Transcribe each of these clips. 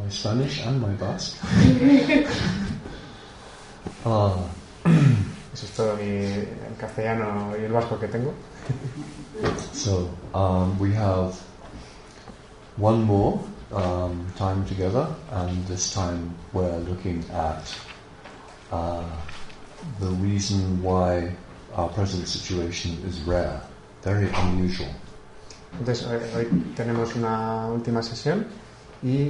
my Spanish and my Basque. Eso es todo el castellano y el vasco que tengo. So we have one more time together, and this time we're looking at the reason why our present situation is rare, very unusual. Entonces hoy tenemos una última sesión y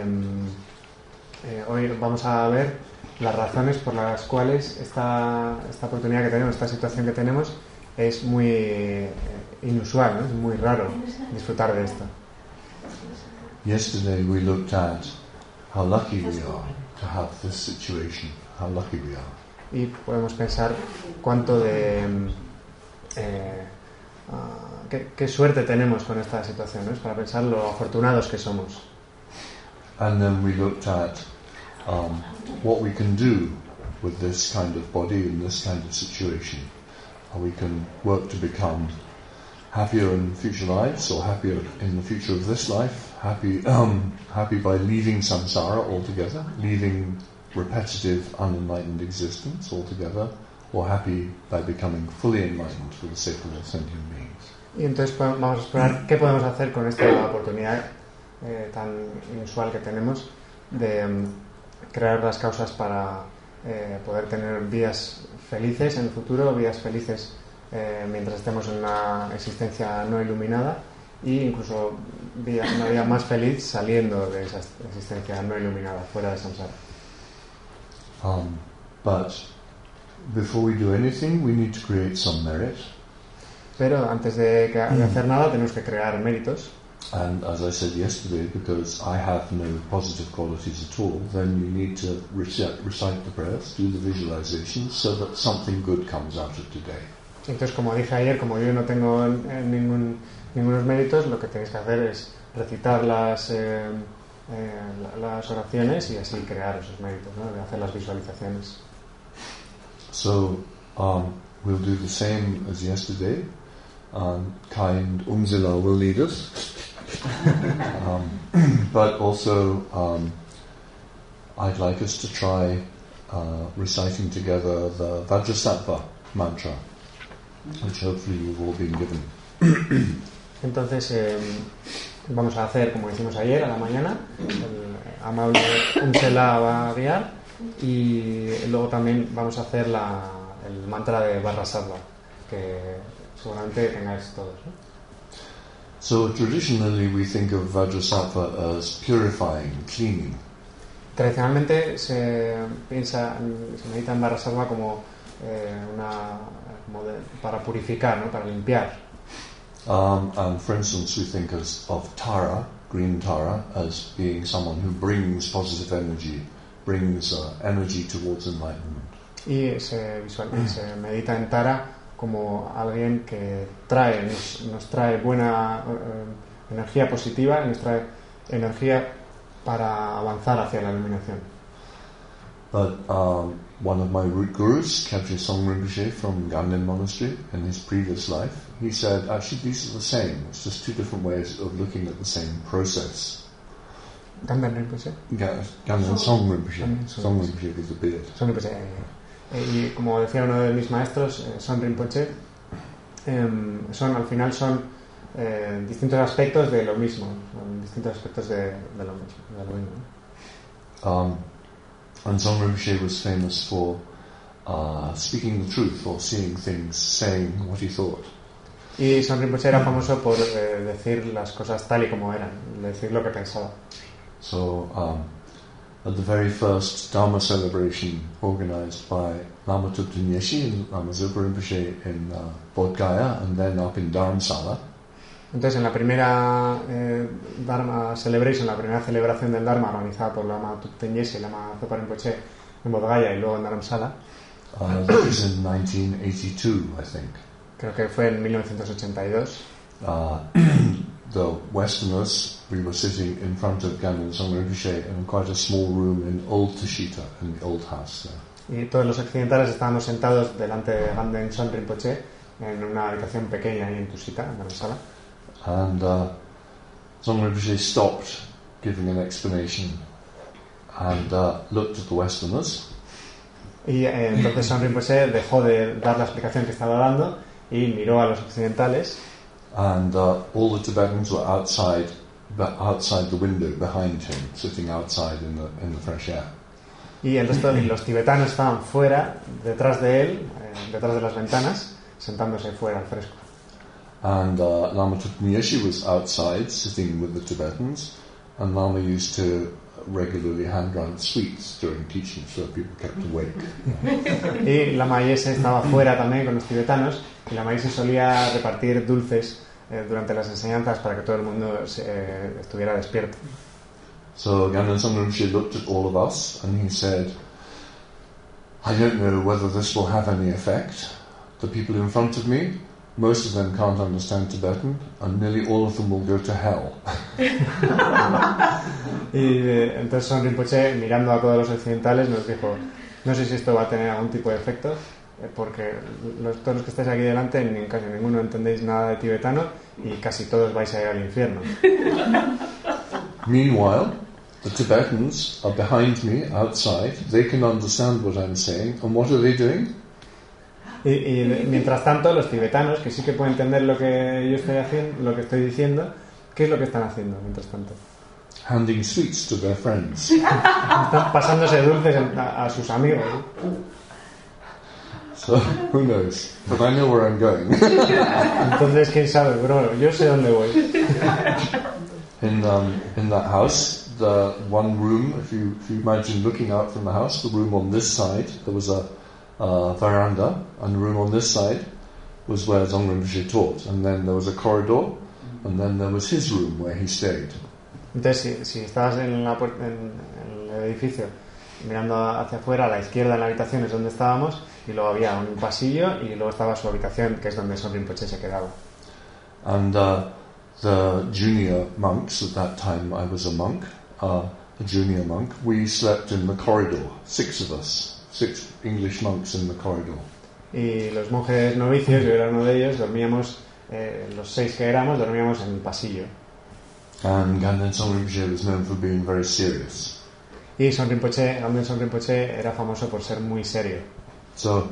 hoy vamos a ver las razones por las cuales esta oportunidad que tenemos, esta situación que tenemos es muy inusual, ¿no? Es muy raro disfrutar de esto. Yesterday we looked at how lucky we are to have this situation, how lucky we are. Y podemos pensar cuánto de qué suerte tenemos con esta situación, ¿no? Es para pensar lo afortunados que somos. And then we looked at what we can do with this kind of body in this kind of situation. How we can work to become happier in future lives, or happier in the future of this life, happy by leaving samsara altogether, leaving repetitive unenlightened existence altogether, or happy by becoming fully enlightened for the sake of all sentient beings. Y entonces vamos a explorar qué podemos hacer con esta oportunidad tan inusual que tenemos de crear las causas para poder tener vidas felices en el futuro, vidas felices mientras estemos en una existencia no iluminada, e incluso una vida más feliz saliendo de esa existencia no iluminada, fuera de samsara. But before we do anything, we need to create some merit. Pero antes de hacer nada tenemos que crear méritos. And as I said yesterday, because I have no positive qualities at all, then you need to recite the prayers, do the visualizations, so that something good comes out of today. Entonces, como dije ayer, como yo no tengo ningunos méritos, lo que tenéis que hacer es recitar las oraciones y así crear esos méritos, ¿no? De hacer las visualizaciones. So we'll do the same as yesterday. Kind Umzila will lead us. But also I'd like us to try reciting together the Vajrasattva mantra, which hopefully you've all been given. Entonces vamos a hacer, como hicimos ayer a la mañana, el amable Umzila va a guiar, y luego también vamos a hacer el mantra de Vajrasattva, que seguramente tengáis todos, ¿no? So traditionally we think of Vajrasattva as purifying, cleaning. Tradicionalmente se medita en Vajrasattva como para purificar, ¿no? Para limpiar. And for instance, we think of Tara, green Tara, as being someone who brings positive energy, brings energy towards enlightenment. Y se medita en Tara como alguien que nos trae buena energía positiva, nos trae energía para avanzar hacia la iluminación. But one of my root gurus, Khabje Song Rinpoche from Ganden Monastery, in his previous life, he said, actually these are the same, it's just two different ways of looking at the same process. Ganden Rinpoche? Ganden Song Rinpoche. Song Rinpoche with the beard. Song Rinpoche. Y como decía uno de mis maestros, Son Rinpoche, al final son distintos aspectos de lo mismo, distintos aspectos de lo mismo. And Song Rinpoche was famous for speaking the truth, or seeing things, saying what he thought. Y Son Rinpoche era famoso por decir las cosas tal y como eran, decir lo que pensaba. So, at the very first Dharma celebration organized by Lama Thupten Nyeshe and Lama Zopa Rinpoche in Bodh Gaya, and then up in Dharamsala. Entonces, en la primera Dharma celebration, la primera celebración del Dharma organizada por Lama Thupten Nyeshe y Lama Zopa Rinpoche en Bodh Gaya y luego en Dharamsala. That was in 1982, I think. Creo que fue en 1982. The Westerners, we were sitting in front of Ganden Song Rinpoche in quite a small room in Old Tashita, in the old house there. Y todos los occidentales estábamos sentados delante de Ganden Song Rinpoche en una habitación pequeña ahí en Tashita, en la sala. And Song Rinpoche stopped giving an explanation and looked at the Westerners. Y entonces Son Rinpoche dejó de dar la explicación que estaba dando y miró a los occidentales. And all the Tibetans were outside the window behind him, sitting outside in the fresh air. Y el resto de los tibetanos estaban fuera, detrás de él, detrás de las ventanas, sentándose fuera al fresco. And Lama Nyeshe was outside, sitting with the Tibetans, and Lama used to regularly hand round sweets during teaching, so people kept awake. Y Lama Yese estaba fuera también con los tibetanos, y Lama Yese solía repartir dulces durante las enseñanzas para que todo el mundo estuviera despierto. So Ganden Sangren Rinpoche looked at all of us and he said, I don't know whether this will have any effect. The people in front of me, most of them can't understand Tibetan and nearly all of them will go to hell. Y entonces Son Rinpoche, mirando a todos los occidentales, nos dijo, no sé si esto va a tener algún tipo de efecto, porque todos los que estáis aquí delante, casi ninguno entendéis nada de tibetano y casi todos vais a ir al infierno. Meanwhile, the Tibetans are behind me outside. They can understand what I'm saying. And what are they doing? Y mientras tanto, los tibetanos, que sí que pueden entender lo que yo estoy haciendo, lo que estoy diciendo, ¿qué es lo que están haciendo mientras tanto? Handing sweets to their friends. Están pasándose dulces a sus amigos. So, who knows? But I know where I'm going. Entonces, quién sabe, bro, yo sé dónde voy. In that house, the one room, if you imagine looking out from the house, the room on this side, there was a veranda, and the room on this side was where Dzongren Rinpoche taught, and then there was a corridor, and then there was his room where he stayed. Entonces, si estabas en el edificio mirando hacia afuera, a la izquierda en la habitación es donde estábamos, y luego había un pasillo y luego estaba su habitación, que es donde Son Rinpoche se quedaba. And the junior monks, at that time I was a monk, a junior monk, we slept in the corridor, 6 of us, 6 English monks in the corridor. Y los monjes novicios, yo era uno de ellos, dormíamos, los 6 que éramos, dormíamos en el pasillo. And Ganden Son Rinpoche was known for being very serious. Y Ganden Son Rinpoche era famoso por ser muy serio. So,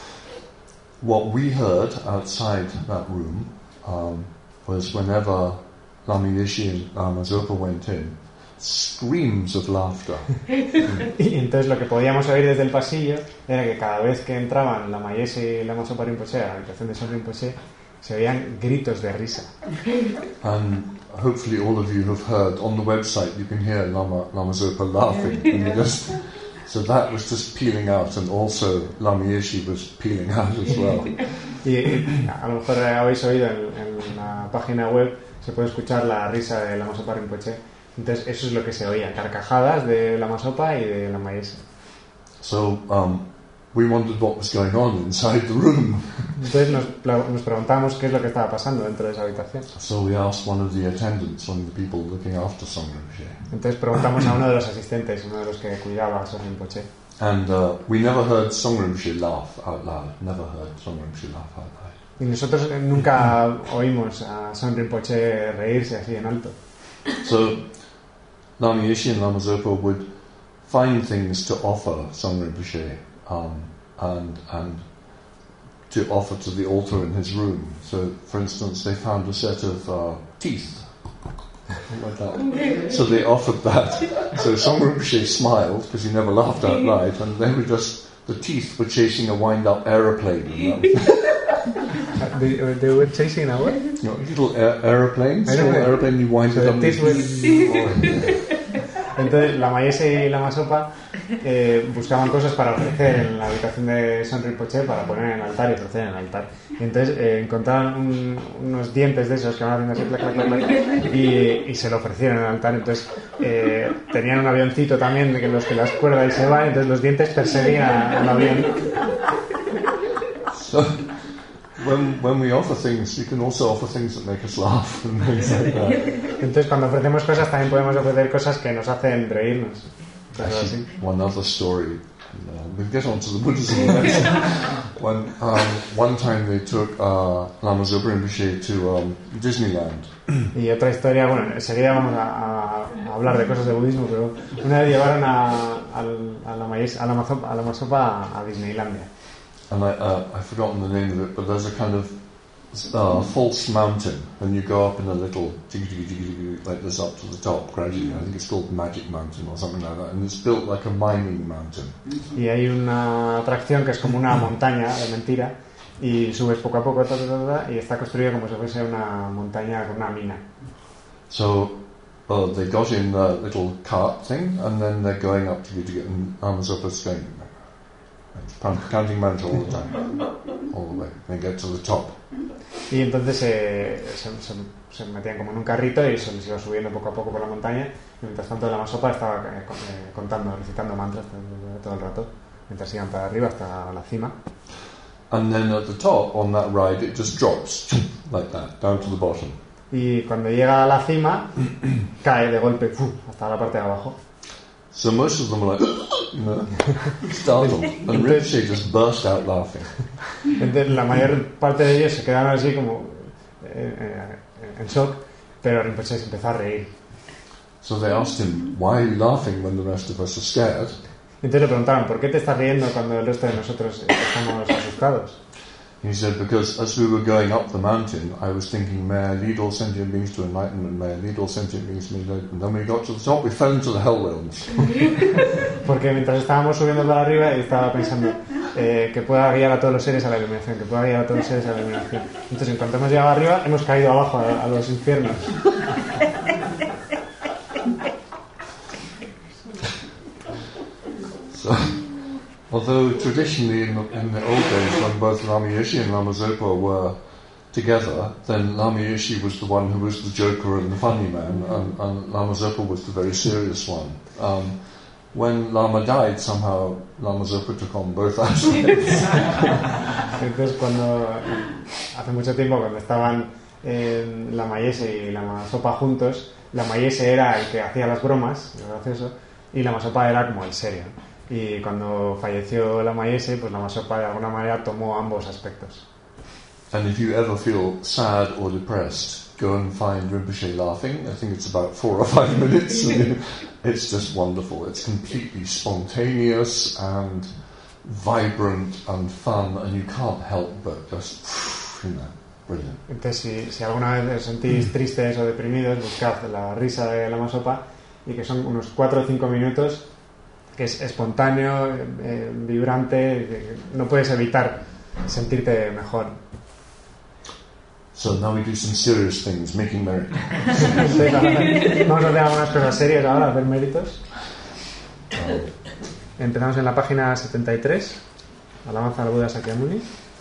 what we heard outside that room was whenever Lama Yeshe and Lama Zopa went in, screams of laughter. Y entonces lo que podíamos oír desde el pasillo era que cada vez que entraban Lama Yeshe y Lama Zopa Rinpoche a la habitación de Son Rinpoche, se oían gritos de risa. And hopefully all of you have heard on the website, you can hear Lama Zopa laughing. And so that was just peeling out, and also Lama Yeshe was peeling out as well. Y a lo mejor habéis oído en la página web, se puede escuchar la risa de Lama Zopa Rinpoche. Entonces eso es lo que se oía, carcajadas de Lama Zopa y de Lama Yeshe. So we wondered what was going on inside the room. Entonces nos preguntamos qué es lo que estaba pasando dentro de esa habitación. So we asked one of the attendants, one of the people looking after Son Rinpoche. Entonces preguntamos a uno de los asistentes, uno de los que cuidaba a Son Rinpoche. And we never heard Son Rinpoche laugh out loud. Never heard Son Rinpoche laugh out loud. Y nosotros nunca oímos a Son Rinpoche reírse así en alto. So Lama Yeshe and Lama Zopa would find things to offer Son Rinpoche and to offer to the altar in his room. So, for instance, they found a set of teeth. Like that. So they offered that. So Son Rinpoche smiled because he never laughed out loud, and the teeth were chasing a wind-up aeroplane. They were chasing a what? Little aeroplanes. Small aeroplane, you wind it up. Entonces Lama Yeshe y Lama Zopa buscaban cosas para ofrecer en la habitación de Son Rinpoche para poner en el altar y ofrecer en el altar. Y entonces encontraron unos dientes de esos que van haciendo así clac, clac, clac, clac, y se lo ofrecieron en el altar. Entonces tenían un avioncito también de los que las cuerdas y se van, entonces los dientes perseguían al avión. So, when we offer things, you can also offer things that make us laugh and things like that. Entonces, cuando ofrecemos cosas, también podemos ofrecer cosas que nos hacen reírnos. Actually, one other story. We'll get on to the Buddhism next. One time they took Lama Zopa Rinpoche to Disneyland. Y otra historia, bueno, enseguida vamos a hablar de cosas de budismo, pero una vez llevaron a la Masopa a Disneylandia. And I've forgotten the name of it, but there's a kind of false mountain, and you go up in a little like this up to the top gradually. I think it's called Magic Mountain or something like that, and it's built like a mining mountain. Y hay una atracción que es como una montaña de mentira, y subes poco a poco y está construida como si fuese una montaña con una mina. So they got in the little cart thing, and then they're going up to get and Amazopa's going counting mantra all the time, all the way. They get to the top. Y entonces se metían como en un carrito y se les iba subiendo poco a poco por la montaña, y mientras tanto la Masopa estaba contando, recitando mantras todo el rato, mientras iban para arriba hasta la cima. And then at the top, on that ride, it just drops like that, down to the bottom. Y cuando llega a la cima, cae de golpe hasta la parte de abajo. So most of them are like, startled, and Rinpoche just burst out laughing. Entonces la mayor parte de ellos se quedaron así como en shock, pero Rinpoche se empezó a reír. So they asked him, why are you laughing when the rest of us are scared? Entonces le preguntaron, ¿por qué te estás riendo cuando el resto de nosotros estamos asustados? He said, because as we were going up the mountain, I was thinking, may I lead all sentient beings to enlightenment, may I lead all sentient beings to enlightenment. And then when we got to the top, we fell into the hell realms. Porque mientras estábamos subiendo para arriba, estaba pensando que pueda guiar a todos los seres a la iluminación, que pueda guiar a todos los seres a la iluminación. Entonces, en cuanto hemos llegado arriba, hemos caído abajo a los infiernos. So, although traditionally in the old days when both Lama Yeshe and Lama Zopa were together, then Lama Yeshe was the one who was the joker and the funny man, and Lama Zopa was the very serious one. When Lama died, somehow Lama Zopa took on both aspects. Entonces, hace mucho tiempo, cuando estaban Lama Yeshe y Lama Zopa juntos, Lama Yeshe era el que hacía las bromas, lo gracioso, y Lama Zopa era como el serio. Y cuando falleció Lama Yeshe, pues Lama Zopa de alguna manera tomó ambos aspectos. And if you ever feel sad or depressed, go and find Rinpoche laughing. I think it's about 4 or 5 minutes. And it's just wonderful. It's completely spontaneous and vibrant and fun, and you can't help but just, brilliant. Entonces, si alguna vez os sentís tristes o deprimidos, buscad la risa de Lama Zopa, y que son unos 4 o 5 minutos, que es espontáneo, vibrante, no puedes evitar sentirte mejor. So now we do some serious things, making merit. Vamos a hacer algunas cosas serias ahora, a hacer méritos. Empezamos en la página 73, Alabanza al Buda Sakyamuni.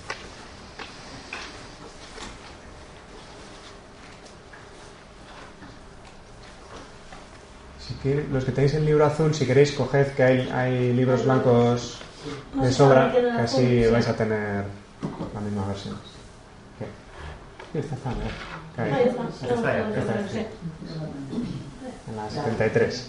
Los que tenéis el libro azul, si queréis, coged que hay libros blancos de sobra, que así vais a tener la misma versión. ¿Qué? Esta está, ¿no? Ahí está, sí. En la 73.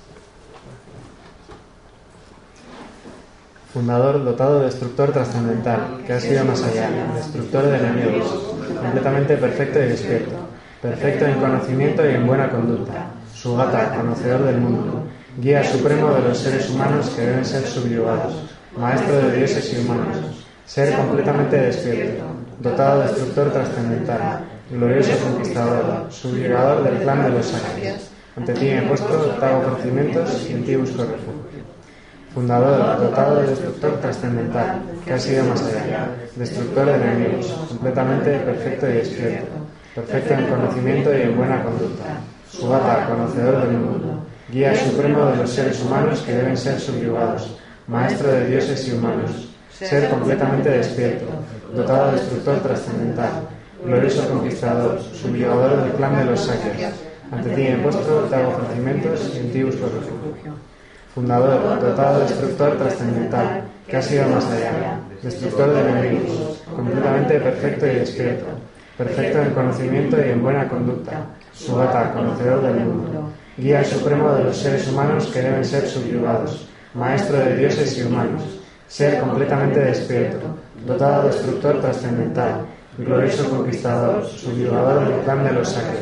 Fundador, dotado, destructor trascendental, que ha sido más allá, destructor de enemigos, completamente perfecto y despierto, perfecto en conocimiento y en buena conducta. Sugata, conocedor del mundo, guía supremo de los seres humanos que deben ser subyugados, maestro de dioses y humanos, ser completamente despierto, dotado destructor trascendental, glorioso conquistador, subyugador del clan de los Sakyas. Ante ti me he puesto, te hago ofrecimientos y en ti busco refugio. Fundador, dotado de destructor trascendental, que ha sido más allá, destructor de enemigos, completamente perfecto y despierto, perfecto en conocimiento y en buena conducta. Sugata, conocedor del mundo, guía supremo de los seres humanos que deben ser subyugados, maestro de dioses y humanos, ser completamente despierto, dotado de destructor trascendental, glorioso conquistador, subyugador del clan de los Sakyas. Ante ti me he puesto, te hago ofrecimientos y en ti busco refugio. Fundador, dotado de destructor trascendental, que ha sido más allá, destructor de enemigos, completamente perfecto y despierto, perfecto en conocimiento y en buena conducta. Sugata, conocedor del mundo, guía supremo de los seres humanos que deben ser subyugados, maestro de dioses y humanos, ser completamente despierto, dotado de destructor trascendental, glorioso conquistador, subyugador del clan de los Sakyas.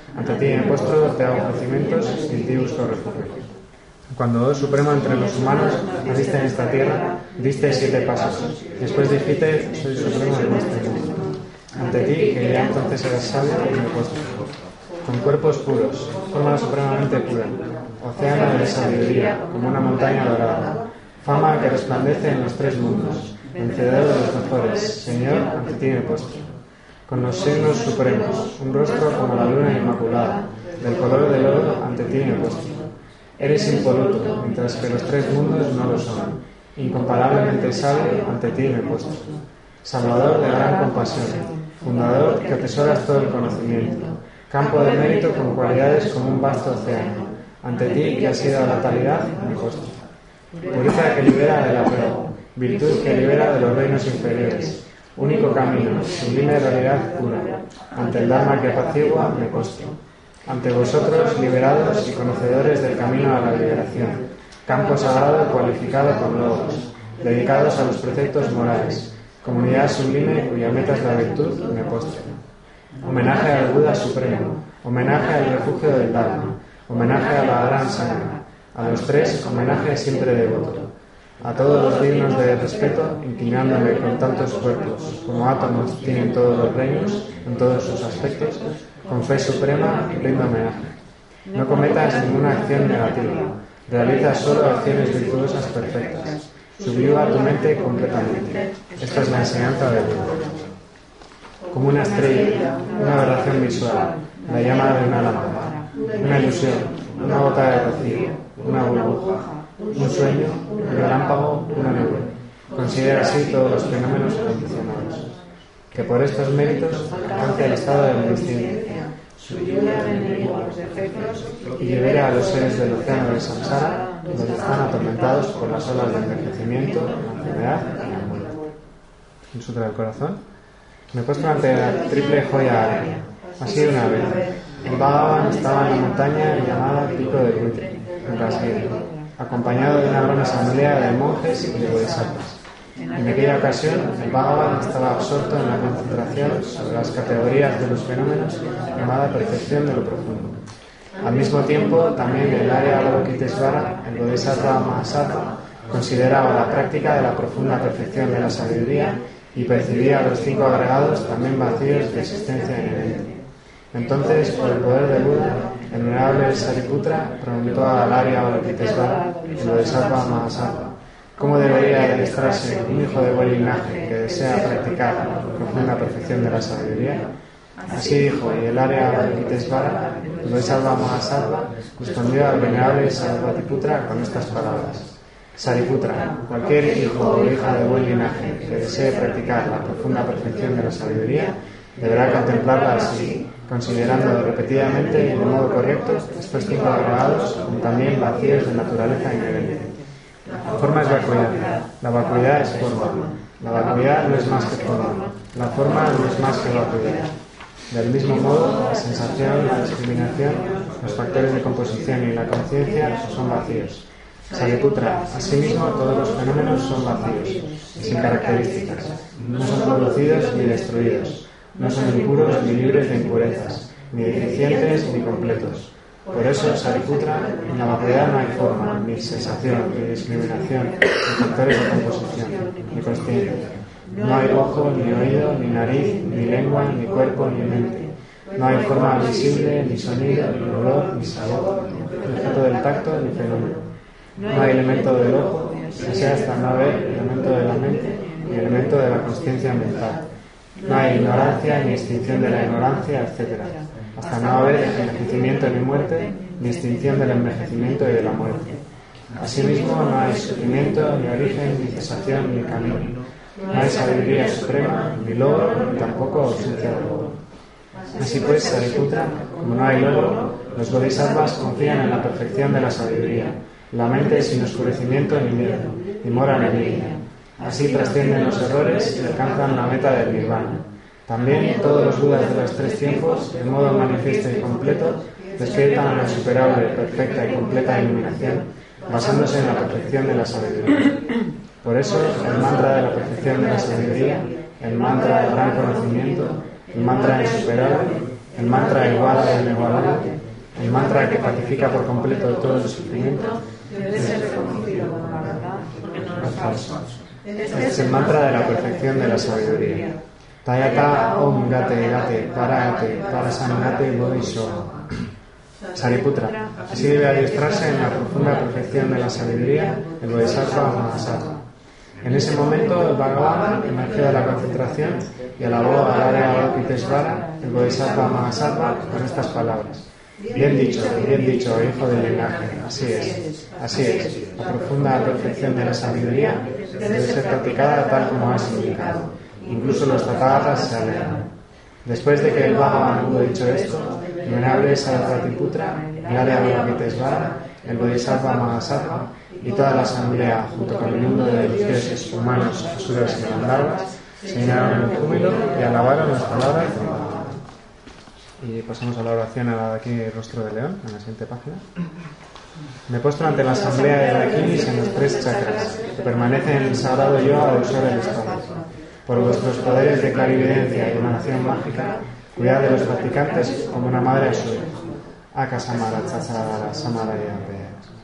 Ante ti me postro, te hago ofrecimientos y en ti busco refugio. Cuando, oh Supremo, entre los humanos naciste en esta tierra, diste 7 pasos. Después dijiste, soy Supremo en este mundo. Ante ti, que ya entonces eras sabio, me postro. Con cuerpos puros, forma supremamente pura, océano de sabiduría, como una montaña dorada, fama que resplandece en los 3 mundos, vencedor de los mejores, Señor, ante ti me postro. Con los senos supremos, un rostro como la luna inmaculada, del color del oro, ante ti me postro. Eres impoluto, mientras que los 3 mundos no lo son. Incomparablemente sabio, ante ti me postro. Salvador de gran compasión, fundador que atesoras todo el conocimiento, campo de mérito con cualidades como un vasto océano. Ante ti, que has sido la totalidad, me postro. Pureza que libera de la prueba, virtud que libera de los reinos inferiores, único camino, sublime realidad pura. Ante el Dharma que apacigua, me postro. Ante vosotros, liberados y conocedores del camino a la liberación, campo sagrado cualificado con logos, dedicados a los preceptos morales, comunidad sublime cuya meta es la virtud, me postro. Homenaje al Buda Supremo, homenaje al refugio del Dharma, homenaje a la gran sangha, a los 3, homenaje siempre devoto. A todos los dignos de respeto, inclinándome con tantos cuerpos como átomos tienen todos los reinos, en todos sus aspectos, con fe suprema rindo homenaje. No cometas ninguna acción negativa, realiza solo acciones virtuosas perfectas. Subyuga tu mente completamente. Esta es la enseñanza de Buda. Como una estrella, una aberración visual, la llama de una lámpara, una ilusión, una gota de rocío, una burbuja, un sueño, un relámpago, una nube. Considera así todos los fenómenos condicionados. Que por estos méritos alcance el estado de omnisciencia, subyuga en el los defectos y libera a los seres del océano de Samsara, donde están atormentados por las olas del envejecimiento, la enfermedad y la muerte. El Sutra del Corazón. Me postro ante la triple joya área. Así una vez. El Bhagavan estaba en la montaña llamada Pico de Buitre, en Kasgiri, acompañado de una gran asamblea de monjes y de bodhisattvas. En aquella ocasión, el Bhagavan estaba absorto en la concentración sobre las categorías de los fenómenos llamada percepción de lo profundo. Al mismo tiempo, también el Arya Avalokitesvara, el Bodhisattva Mahasattva, consideraba la práctica de la profunda perfección de la sabiduría y percibía a los 5 agregados también vacíos de existencia inherente. Entonces, por el poder de Buda, el venerable Sariputra preguntó al Arya Avalokitesvara, el Bodhisattva Mahasattva, ¿cómo debería adiestrarse un hijo de buen linaje que desea practicar la profunda perfección de la sabiduría? Así dijo, y el Arya Avalokitesvara, el Bodhisattva Mahasattva, respondió al venerable Sariputra con estas palabras. Sariputra, cualquier hijo o hija de buen linaje que desee practicar la profunda perfección de la sabiduría, deberá contemplarla así, considerando repetidamente y de modo correcto estos 5 agregados como también vacíos de naturaleza inherente. La forma es vacuidad, la vacuidad es forma, la vacuidad no es más que forma, la forma no es más que vacuidad. Del mismo modo, la sensación, la discriminación, los factores de composición y la conciencia son vacíos. Sariputra, asimismo todos los fenómenos son vacíos, sin características, no son producidos ni destruidos, no son ni puros ni libres de impurezas, ni deficientes ni completos. Por eso, Sariputra, en la vacuidad no hay forma, ni sensación, ni discriminación, ni factores de composición, ni consciencia. No hay ojo, ni oído, ni nariz, ni lengua, ni cuerpo, ni mente. No hay forma visible, ni sonido, ni olor, ni sabor, ni objeto del tacto, ni fenómeno. No hay elemento del ojo, ni sea hasta no haber elemento de la mente, ni elemento de la consciencia mental. No hay ignorancia, ni extinción de la ignorancia, etc. Hasta no haber envejecimiento ni muerte, ni extinción del envejecimiento y de la muerte. Asimismo, no hay sufrimiento, ni origen, ni cesación, ni camino. No hay sabiduría suprema, ni logro, ni tampoco ausencia de logro. Así pues, Sariputra, como no hay logro, los bodhisattvas confían en la perfección de la sabiduría. La mente sin oscurecimiento ni miedo, ni moran en ella. Así trascienden los errores y alcanzan la meta del nirvana. También todos los budas de los 3 tiempos, de modo manifiesto y completo, despiertan la insuperable, perfecta y completa iluminación, basándose en la perfección de la sabiduría. Por eso, el mantra de la perfección de la sabiduría, el mantra del gran conocimiento, el mantra insuperable, el mantra iguala el inigualable, el mantra que pacifica por completo todo el sufrimiento, debe ser reconocido como la verdad, porque no es falso. Este es el mantra de la perfección de la sabiduría. Tayata Om Gate Gate Paragate Parasangate Bodhisattva. Sariputra, así debe adiestrarse en la profunda perfección de la sabiduría el Bodhisattva Mahasattva. En ese momento el Bhagavan emergió de la concentración y alabó al Arya Avalokitesvara, el Bodhisattva Mahasattva, con estas palabras. Bien dicho, hijo del linaje, así es. La profunda perfección de la sabiduría debe ser practicada tal como has indicado. Incluso los tathagatas se alegran. Después de que el Bhagavan hubo dicho esto, el venerable Sarasvatiputra, el Arya Avalokitesvara, el Bodhisattva Mahasattva y toda la asamblea, junto con el mundo de los dioses, humanos, asuras y gandharvas, se llenaron el júbilo y alabaron las palabras de Bhagavan. Y pasamos a la oración a la Dakini Rostro de León, en la siguiente página. Me postro ante la asamblea de Dakinis en los 3 chakras, que permanecen en el sagrado yoga del uso del estado. Por vuestros poderes de clarividencia y emanación mágica, cuidad de los practicantes como una madre a su hijo. Aka Samara Chasara Samara Yape.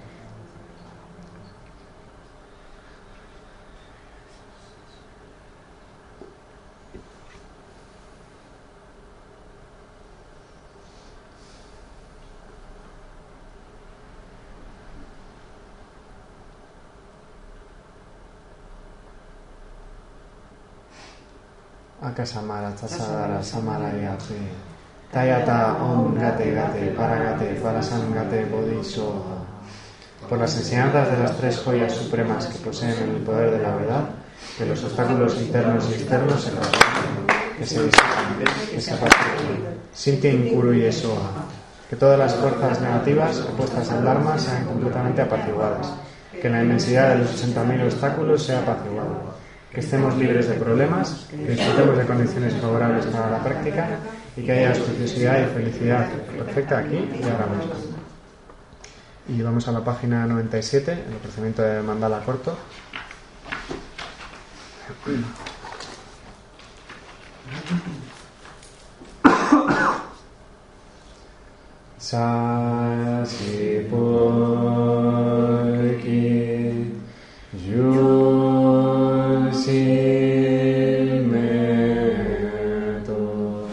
Akasamara Chasara Samara Yape. Tayata Om Gate Gate Paragate Parasangate Bodhisattva. Por las enseñanzas de las 3 joyas supremas que poseen el poder de la verdad, que los obstáculos internos y externos se resuelven, que se disipan, que se apaciguen. Sintin Kuru y Esoha. Que todas las fuerzas negativas opuestas al Dharma sean completamente apaciguadas. Que la inmensidad de los 80.000 obstáculos sea apaciguada. Que estemos libres de problemas, que disfrutemos de condiciones favorables para la práctica y que haya auspiciosidad y felicidad perfecta aquí y ahora mismo. Y vamos a la página 97, el procedimiento de mandala corto. Sasipurki Yusilmeto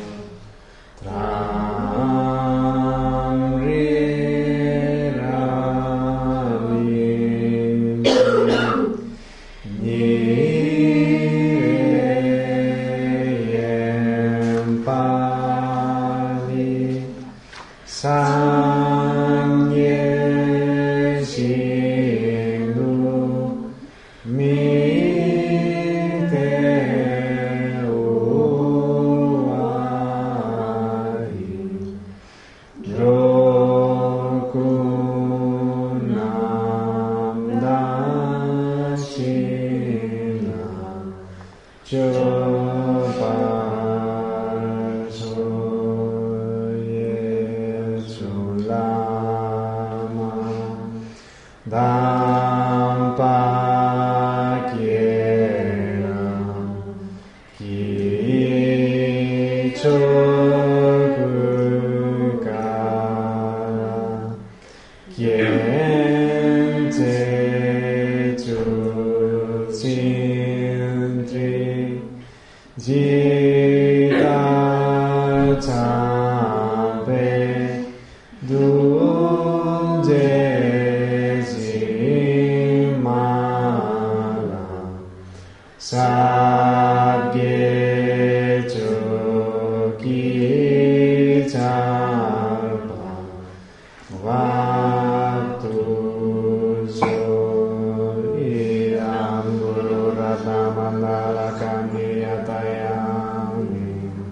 Tramrirami Nireyempali Sanye Shindu Mite Uwai Drokunam Dashina Chopalsoyetsulama Dampakyena Kichokukara Kiente Chutsintri Jita Champe Dunje Jimala Sabge Choki Champa Vatu Iram Guru Ratna Mandala Kandiyatayami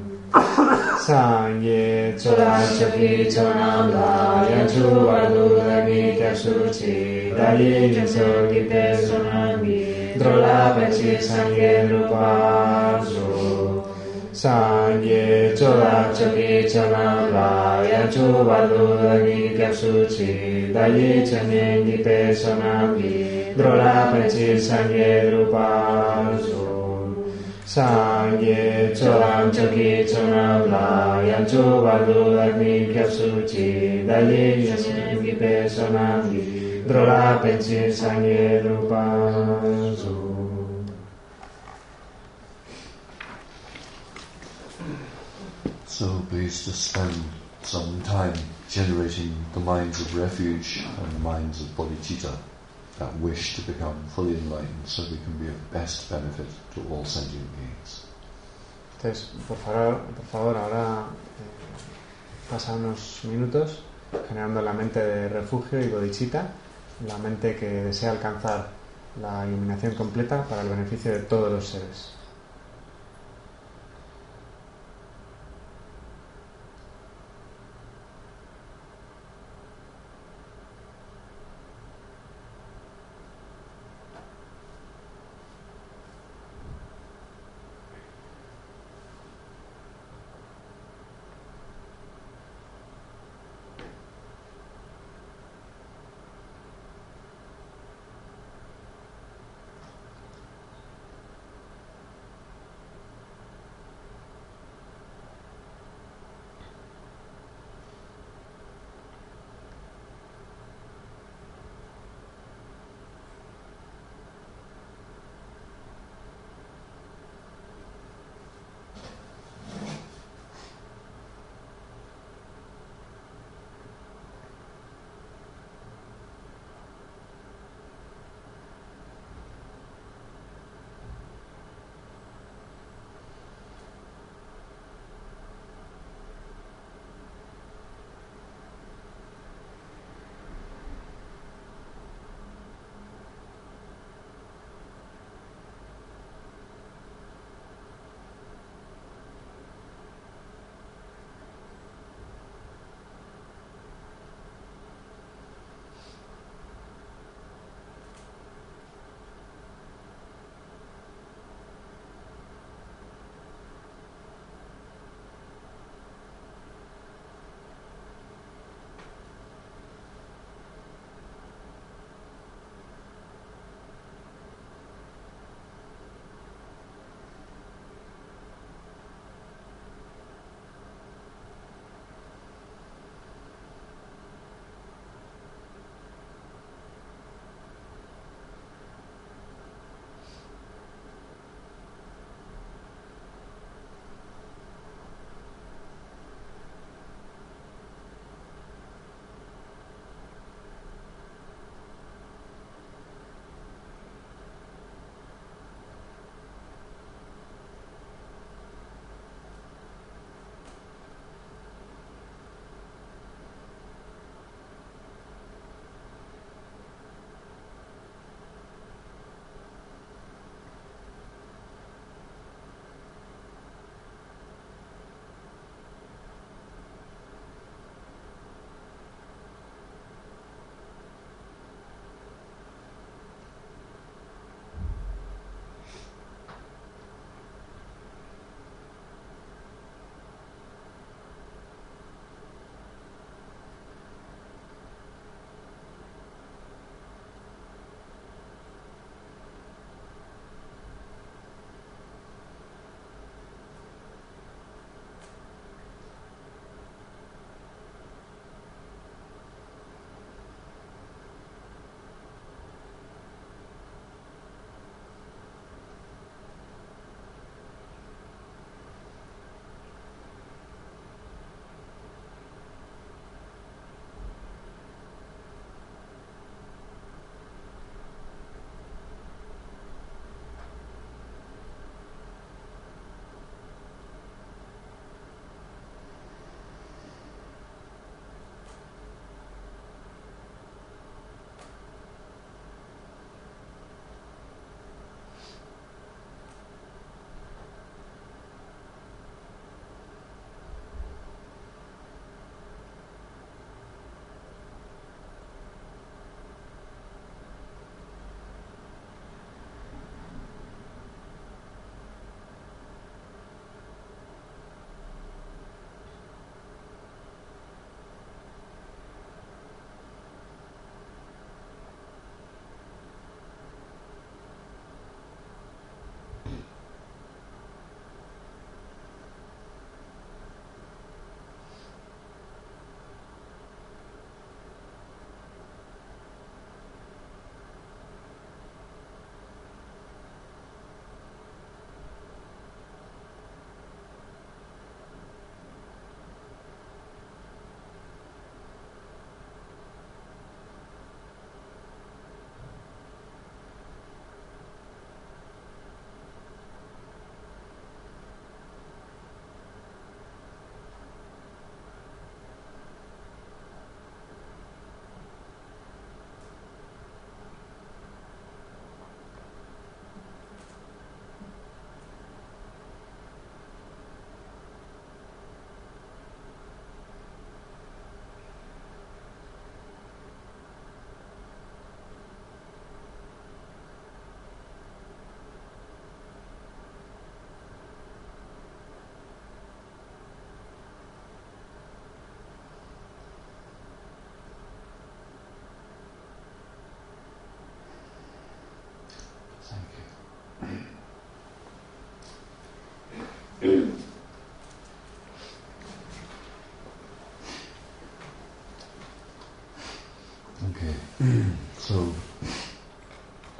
Sangye Chola Choki Chonamla Yanchu Vardudani Kyasuchi Dayi Jinsoki Pesonami Drola Pachi Sangye Rupasu Sangye Chola Choki Chonamla Yanchu Vardudani Kyasuchi Dayi Chanengi Pesonami Drola Pachi Sangye Rupasu Sangye choram choki chonabla yanchu bardu dagni kyapsuchi dali yasmi pesonamgi drola penchi sangye rupansu. So please just spend some time generating the minds of refuge and the minds of bodhicitta, that wish to become fully enlightened so we can be of best benefit to all sentient beings. Entonces, por favor ahora pasa unos minutos generando la mente de refugio y bodhicitta, la mente que desea alcanzar la iluminación completa para el beneficio de todos los seres.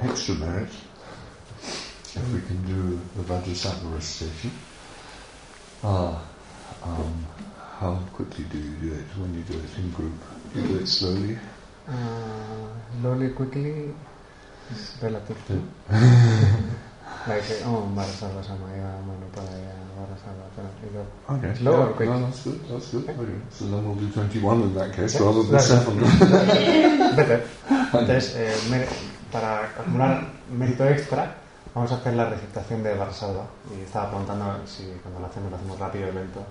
extra merit if we can do the Vajrasattva recitation. How quickly do you do it when you do it in group? You do it slowly? Slowly, quickly is relative to like Vajrasattva Samaya, Manupalaya, Vajrasattva. Okay. Slow or quick? No, that's good. Okay. So then we'll do 21 in that case rather than 7. Better. Entonces, para acumular mérito extra, vamos a hacer la recitación de Vajrasattva. Y estaba preguntando si cuando lo hacemos rápido o lento.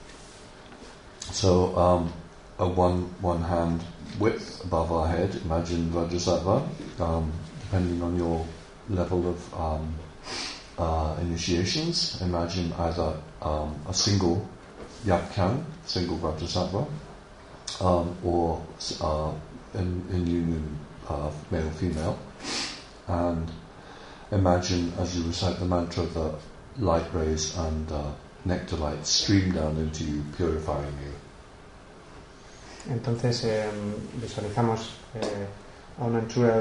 So, a one hand width above our head, imagine Vajrasattva, depending on your level of initiations, imagine either a single Yapkyang, single Vajrasattva, or in union male-female, and imagine as you recite the mantra the light rays and nectar light stream down into you, purifying you. Entonces visualizamos a la altura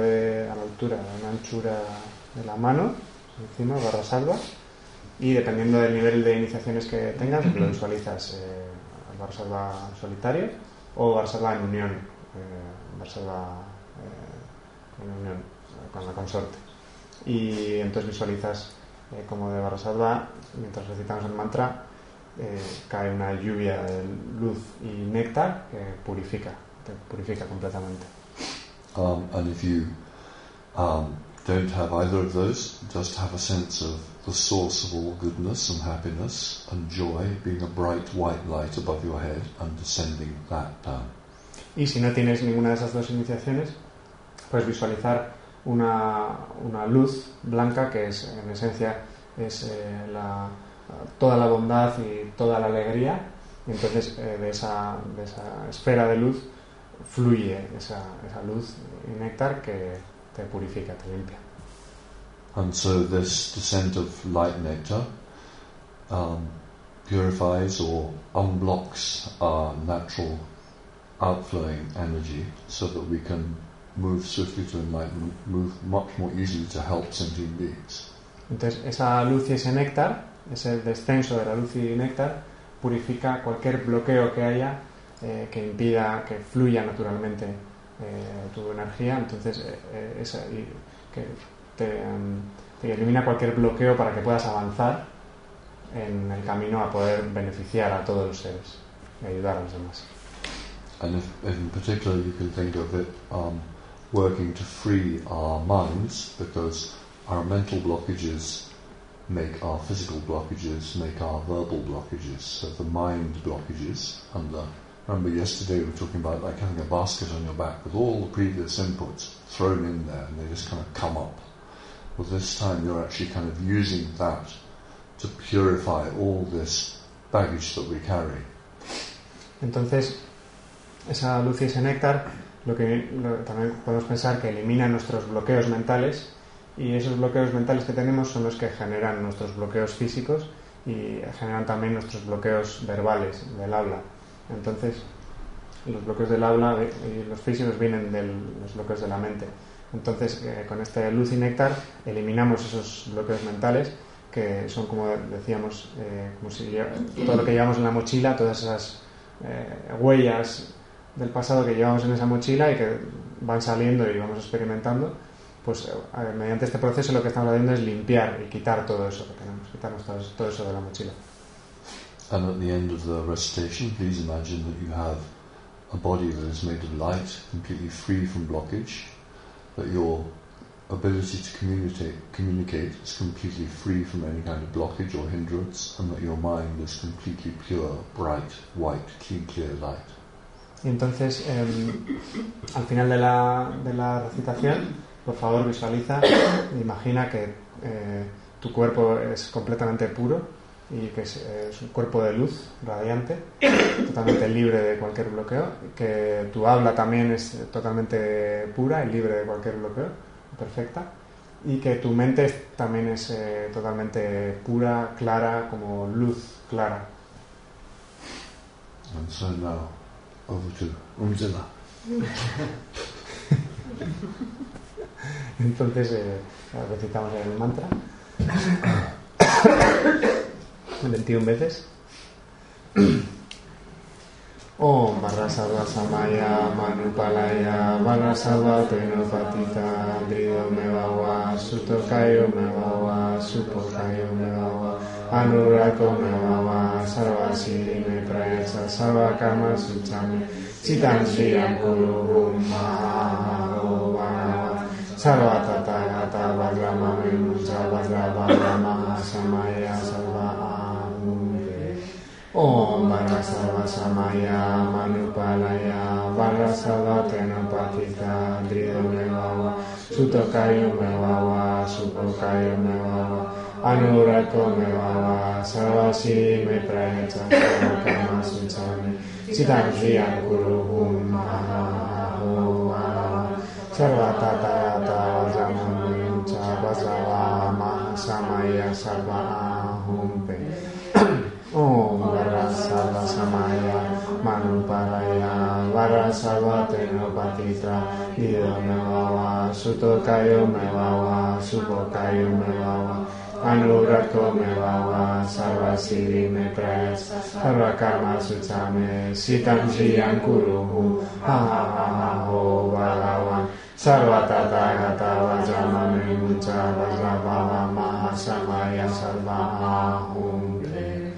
de la mano, encima, Vajrasattva, y dependiendo del nivel de iniciaciones que tengas, lo visualizas Vajrasattva solitario o Vajrasattva en unión, con la consorte. Y entonces visualizas como de Vajrasattva, mientras recitamos el mantra, cae una lluvia de luz y néctar que te purifica completamente. And if you don't have either of those, just have a sense of the source of all goodness and happiness and joy being a bright white light above your head and descending that down. Y si no tienes ninguna de esas dos iniciaciones, puedes visualizar una luz blanca que es, en esencia, es toda la bondad y toda la alegría, y entonces de esa esfera de luz fluye esa luz y néctar que te purifica, te limpia. And so this descent of light nectar purifies or unblocks our natural outflowing energy so that we can move swiftly to enlightenment, move much more easily to help sentient beings. Entonces esa luz y ese néctar, ese descenso de la luz y néctar, purifica cualquier bloqueo que haya que impida que fluya naturalmente tu energía. Entonces que te elimina cualquier bloqueo para que puedas avanzar en el camino a poder beneficiar a todos los seres y ayudar a los demás. And if in particular you can think of it working to free our minds, because our mental blockages make our physical blockages, make our verbal blockages. So the mind blockages, and remember yesterday we were talking about like having a basket on your back with all the previous inputs thrown in there and they just kind of come up. Well, this time you're actually kind of using that to purify all this baggage that we carry. Entonces, esa luz y ese néctar, también podemos pensar que elimina nuestros bloqueos mentales, y esos bloqueos mentales que tenemos son los que generan nuestros bloqueos físicos y generan también nuestros bloqueos verbales del habla. Entonces, los bloqueos del habla y los físicos vienen de los bloqueos de la mente. Entonces, con este luz y néctar eliminamos esos bloqueos mentales que son, como decíamos, como si todo lo que llevamos en la mochila, todas esas huellas del pasado que llevamos en esa mochila y que van saliendo y vamos experimentando, pues mediante este proceso lo que estamos haciendo es limpiar y quitar todo eso que tenemos, quitarnos todo eso de la mochila. And at the end of the recitation, please imagine that you have a body that is made of light, completely free from blockage, that your ability to communicate is completely free from any kind of blockage or hindrance, and that your mind is completely pure, bright, white, clear light. Y entonces, al final de la recitación, por favor visualiza, imagina que tu cuerpo es completamente puro y que es un cuerpo de luz radiante, totalmente libre de cualquier bloqueo, que tu habla también es totalmente pura y libre de cualquier bloqueo, perfecta, y que tu mente también es totalmente pura, clara, como luz clara. And so now, over to Umzila. Entonces recitamos el mantra 21 veces. Om Varasarva Samaya Manupalaya Varasarva Tenopatita Drido Mevawa Sutokayo Mevawa Supokayo Mevawa Anurako Mevawa Sarvasiri Me Prayasa Sarva Karma Suchame Citan Sriyam Kuru Mahaho Vanawa Sarva Tathagata Vajramame Mucha Vajrabhava Mahasamaya Sarva Om Varasarva Samaya Manupalaya Varasarva Tenopatita Drido Mevawa Sutokayo Mevawa Supokayo Mevawa Anurako Mevawa Sarvasiri Me Prayasa Sarva Karma Suchame Citan Sriyam Kuru Mahaho Vanawa Sarva Tathagata Vajramame Mucha Vajrabhava Mahasamaya Sarva Ahumpe Om Varasarva Samaya Manupalaya Varasarva Tenopatita Drido Mevawa Sutokayo Mevawa Supokayo Mevawa Anurako Mevawa Sarvasiri Me Prayasa Sarva Karma Suchame Citan Sriyam Kuru Mahaho Bhagavan Sarva Tathagata Vajramame Mucha Vajrabhava Mahasamaya Sarva Ahumte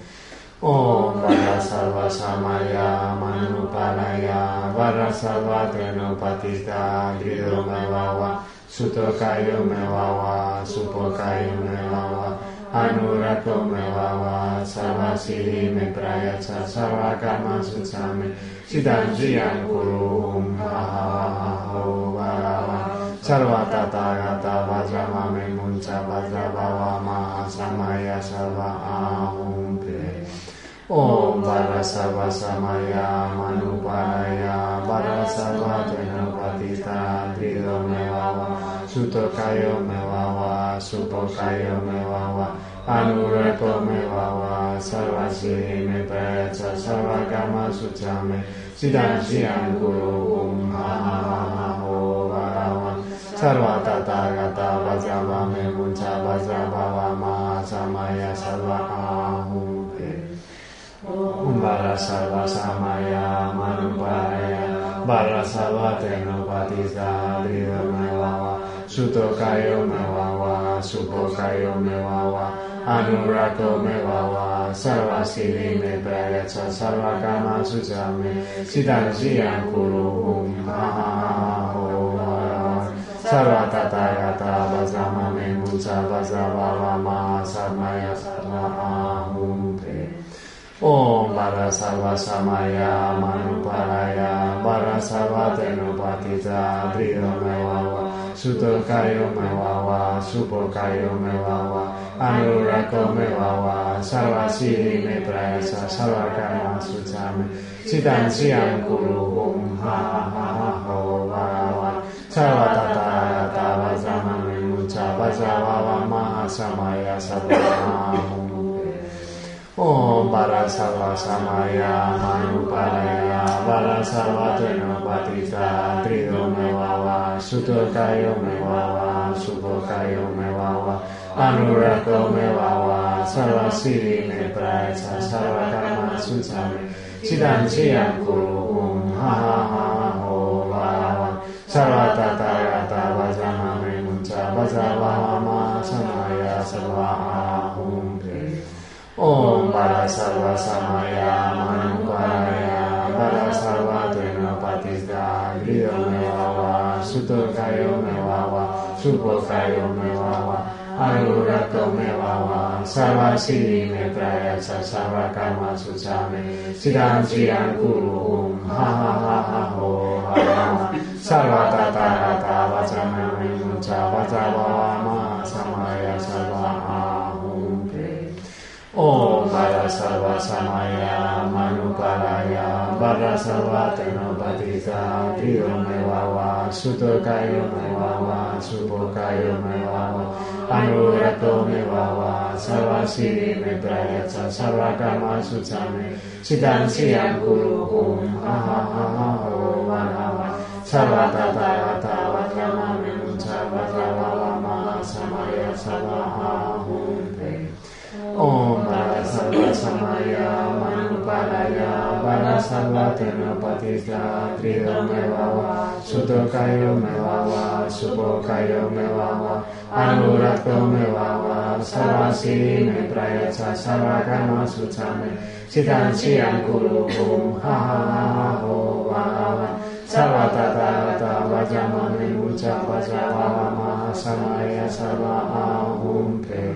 Om Varasarva Samaya Manupalaya Varasarva Tenopatita Drido Mevawa Sutokayo Mevawa Supokayo Mevawa Anurako Mevawa Sarvasiri Me Prayasa Sarva Karma Suchame Citan Sriyam Kuru Mahaho Bhagavan Sarva Tathagata Vajramame Mucha Vajrabhava Mahasamaya Sarva Ahumpe Om Varasarva Samaya Manupalaya Varasarva Tenopatita Drido Mevawa Sutokayo Mevawa Supokayo Mevawa Anurako Mevawa Sarvasiri Me Prayasa Sarva Karma Suchame Citan Sriyam Kuru Mahaho Bhagavan Sarva Tathagata Vajramame Mucha Vajrabhava Mahasamaya Sarva Ahumpe Om Varasarva Samaya Manupalaya Varasarva Tenopatita Drido Mevawa Sutokayo Mevawa Supokayo Mevawa Anurako Mevawa Sarvasiri Me Prayasa Sarva Karma Suchame Citan Sriyam Kuru Mahaho Bhagavan Sarva Tathagata Vajramame Mucha Vajrabhava Mahasamaya Sarva Ahumpe Om Varasarva Samaya Manupalaya Varasarva Tenopatita Drido Mevawa Sutokayo Mevawa Supokayo Mevawa Anurako Mevawa Sarvasiri Me Prayasa Sarva Karma Suchame Citan Sriyam Kuru Mahaho Bhagavan Sarva Tathagata Vajramame Mucha Vajrabhava Mahasamaya Sarva Ahumpe Om Varasarva Samaya Manupalaya Varasarva Tenopatita Drido Mevawa Sutokayo Mevawa Supokayo Mevawa Anurako Mevawa Sarvasiri Me Prayasa Sarva Karma Suchame Citan Sriyam Kuru Mahaho Bhagavan Sarva Tathagata Vajramame Mucha Vajrabhava Mahasamaya Sarva Ahumpe Om Varasarva Samaya Manupalaya Varasarva Tenopatita Drido Mevawa Sutokayo Mevawa Supokayo Mevawa Anurako Mevawa Sarvasiri Me Prayasa Sarva Karma Suchame Citan Sriyam Kuru Mahaho Bhagavan Sarva Tathagata Vajramame Mucha Vajrabhava Mahasamaya Sarva Ahumpe Om Varasarva Samaya Manupalaya Varasarva Tenopatita Drido Mevawa Sutokayo Mevawa Supokayo Mevawa Anurako Mevawa Sarvasiri Me Prayasa Sarva Karma Suchame Citan Sriyam Kuru Mahaho Bhagavan Sarva Tathagata Vajramame Mucha Vajravama Samaya Sarva Ahum Te. Om Vara Sarva Samaya Manupalaya Vara Sarva Tenopatista Trido Mevava Sutokayo Mevava Supokayo Mevava Anurako Mevava Sarvasi Me Prayatsa Sarva Karma Suchame Siddhan Siyam Kuru Hum Ha Ha Ha Ho Vahava Sarva Tata Gata Vajramame Mucha Vajravama Samaya Sarva Ahum Te.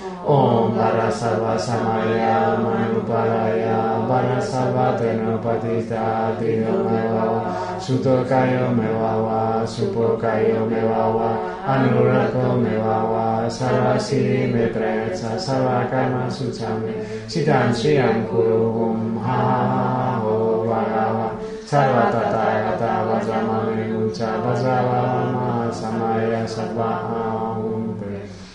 Om Vara Sarva Samaya Manupalaya Vara Sarva Tenopatista Trido Mevava Sutokayo Mevava Supokayo Mevava Anurako Mevava Sarvasi Me Prayatsa Sarva Karma Suchame Siddhan Siyam Kuru Hum Ha Ha Ho Vahava Sarva Tata Gata Vajramame Mucha Vajravama Samaya Sarva Ahum Te.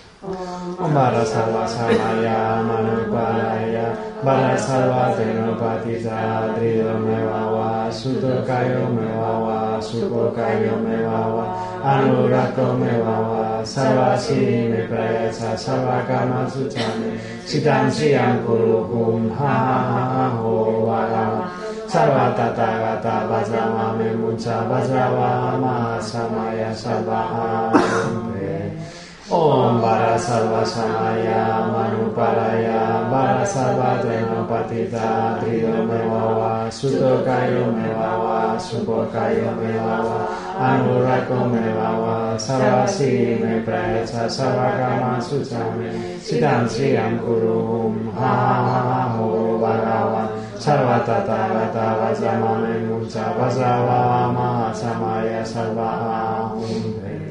Om Vara Sarva Samaya Manupalaya Vara Sarva Tenopatista Trido Mevava Sutokayo Mevava Supokayo Mevava Anurako Mevava Sarvasi Me Prayatsa Sarva Karma Suchame Siddhan Siyam Kuru Hum Ha Ha Ho Vahava Sarva Tata Gata Vajramame Mucha Vajravama Samaya Sarva Ahum Te. Om Vara Sarva Samaya Manupalaya Vara Sarva Tenopatista Trido Mevava Sutokayo Mevava Supokayo Mevava Anurako Mevava Sarvasi Me Prayatsa Sarva Karma Suchame Siddhan Siyam Kuru Hum Ha Ha Ho Vahava Sarva Tata Gata Vajramame Mucha Vajravama Samaya Sarva Ahum Te.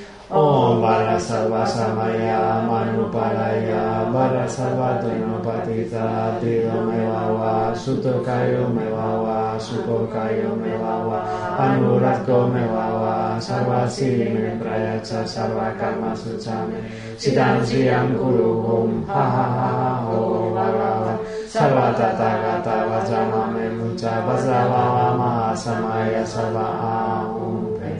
Om Vara Sarva Samaya Manupalaya Vara Sarva Tenopatista Trido Mevava Sutokayo Mevava Supokayo Mevava Anurako Mevava Sarvasi Me Prayatsa Sarva Karma Suchame Siddhan Siyam Kuru Hum Ha Ha Ho Vahava Sarva Tata Gata Vajramame Mucha Vajravama Samaya Sarva Ahum Te.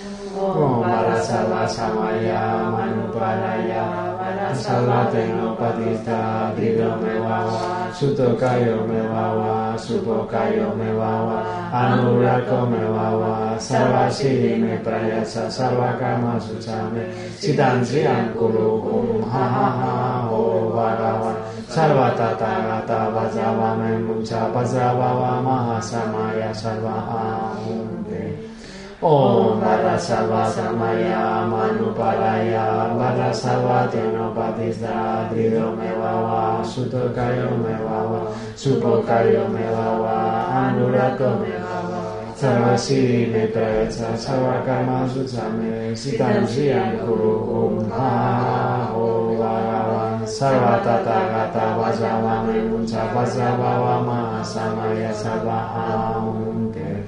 Om Vara Sarva Samaya Manupalaya Vara Sarva Tenopatista Trido Mevava Sutokayo Mevava Supokayo Mevava Anurako Mevava Sarvasi Me Prayatsa Sarva Karma Suchame Siddhan Siyam Kuru Hum Ha Ha Ho Vahava Sarva Tata Gata Vajramame Mucha Vajravama Samaya Sarva Ahum Te. Om Vara Sarva Samaya Manupalaya Vara Sarva Tenopatista Trido Mevava Sutokayo Mevava Supokayo Mevava Anurako Mevava Sarvasi Me Prayatsa Sarva Karma Suchame Siddhan Siyam Kuru Hum Ha Ha Ho Vahava Sarva Tata Gata Vajramame Mucha Vajravama Samaya Sarva Ahum Te.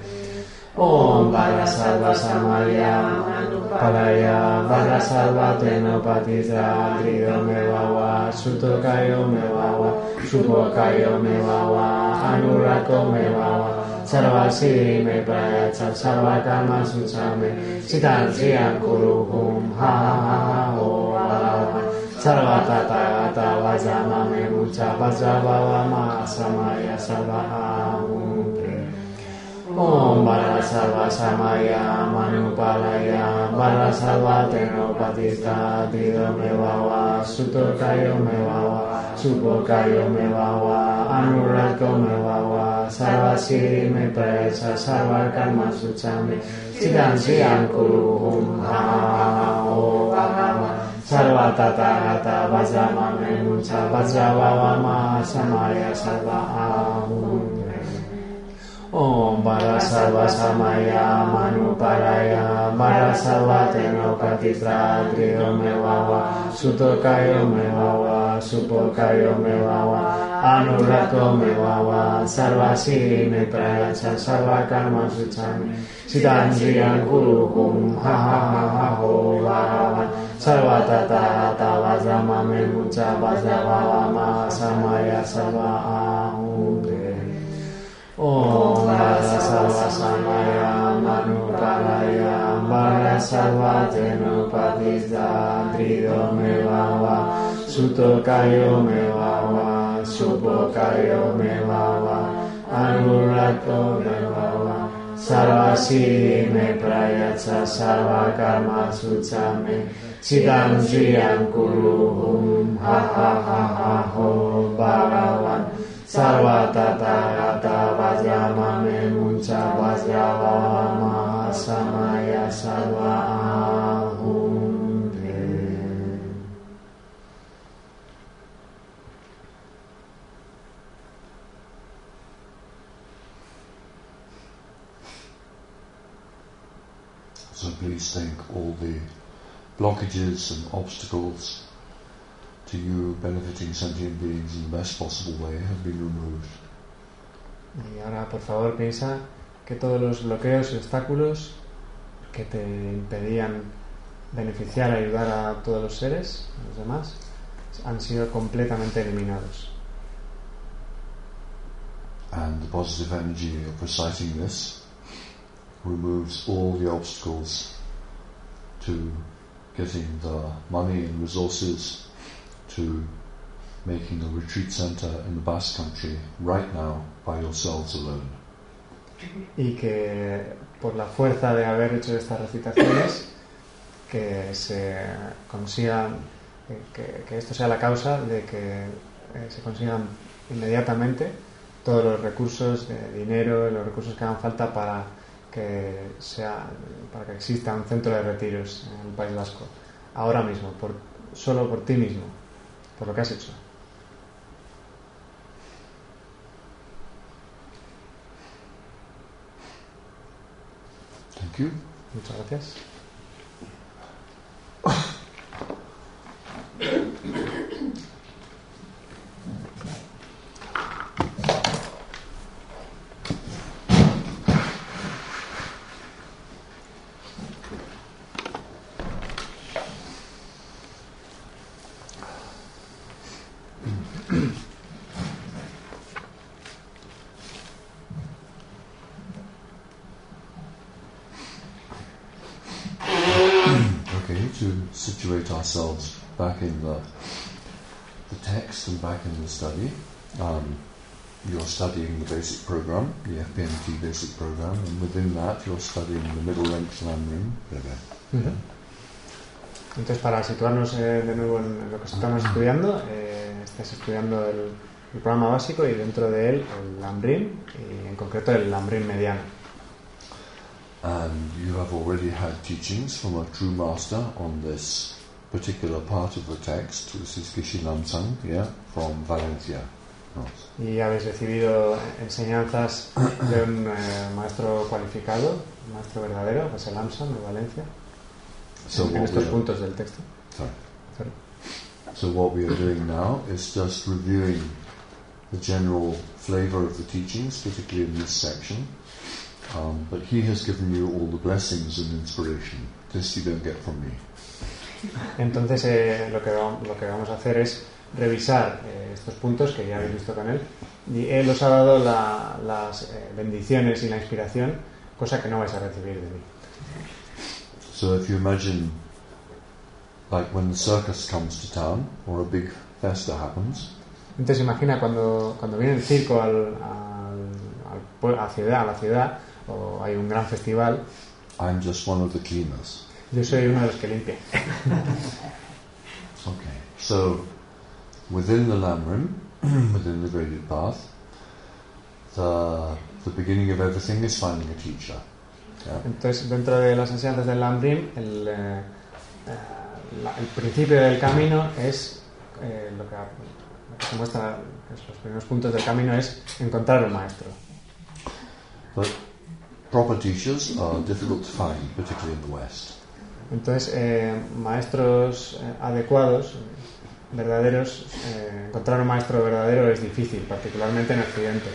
Om Vara Sarva Samaya Manupalaya Vara Sarva Tenopatista Trido Mevava Sutokayo Mevava Supokayo Mevava Anurako Mevava Sarvasi Me Prayatsa Sarva Karma Suchame Siddhan Siyam Kuru Hum Ha Ha Ho Vahava Sarva Tata Gata Vajramame Mucha Vajravama Samaya Sarva Ahum Te. Om Vara Sarva Samaya Manupalaya Vara Sarva Tenopatista Trido Mevava Sutokayo Mevava Supokayo Mevava Anurako Mevava Sarvasi Me Prayatsa Sarva Karma Suchame Siddhan Siyam Kuru Hum Ha Ha Ho Vahava Sarva Tata Gata Vajramame Mucha Vajravama Samaya Sarva Ahum Te. Om Vara Sarva Samaya Manupalaya Vara Sarva Tenopatista Trido Mevava Sutokayo Mevava Supokayo Mevava Anurako Mevava Sarvasi Me Prayatsa Sarva Karma Suchame Siddhan Siyam Kuru Hum Ha Ha Ho Vahava Sarva Tata Gata Vajramame Mucha Vajravama Samaya Sarva Ahum Te. Om Bala Salva Samaya Manupalaya Bala Salva Tenupatista Trido Mevava Sutokayo Mevava Supokayo Mevava Anurato Mevava Sarva Siddhi Me Prayatsa Sarva Karma Sutsame Siddham Sriyam Kuruhum Ha Ha Ha Ha Ho Bhagavan Sarva Tathagata Vajramame Muncha Vajravama Samaya Sarva Ahum Te. So please think all the blockages and obstacles to you benefiting sentient beings in the best possible way have been removed. Y ahora, por favor, piensa que todos los bloqueos y obstáculos que te impedían beneficiar, ayudar a todos los seres, a los demás, han sido completamente eliminados. And the positive energy of reciting this removes all the obstacles to getting the money and resources to making a retreat center in the Basque Country right now by yourselves alone. Y que por la fuerza de haber hecho estas recitaciones, que se consigan, que esto sea la causa de que se consigan inmediatamente todos los recursos de dinero, los recursos que hagan falta para que exista un centro de retiros en el País Vasco, ahora mismo, solo por ti mismo, por lo que has hecho. Thank you. Muchas gracias. To situate ourselves back in the text and back in the study, you're studying the basic program, the FPMT basic program, and within that you're studying the middle length Lamrim. Entonces, para situarnos de nuevo en lo que estamos estudiando, estás estudiando el programa básico y dentro de él el Lamrim, y en concreto el Lamrim mediano. And you have already had teachings from a true master on this particular part of the text. This is Geshe Lamsang, from Valencia. Y habéis recibido enseñanzas de un maestro cualificado, un maestro verdadero, Geshe Lamsang de Valencia, en estos puntos del texto. Sorry. So what we are doing now is just reviewing the general flavor of the teachings, particularly in this section. But he has given you all the blessings and inspiration. This you don't get from me. Entonces lo que vamos a hacer es revisar estos puntos que ya habéis visto con él, y él os ha dado las bendiciones y la inspiración, cosa que no vais a recibir de mí. So if you imagine, like when the circus comes to town or a big festa happens. Entonces imagina cuando viene el circo a la ciudad, o hay un gran festival. I'm just one of the cleaners. Yo soy uno de los que limpia. Okay, so within the Lamrim, within the graded path, the beginning of everything is finding a teacher. Yeah? Entonces, dentro de las enseñanzas del Lamrim, el principio del camino es lo que se muestra, los primeros puntos del camino es encontrar un maestro. But proper teachers are difficult to find, particularly in the West. Entonces, maestros adecuados, verdaderos, encontrar un maestro verdadero es difícil, particularmente en Occidente.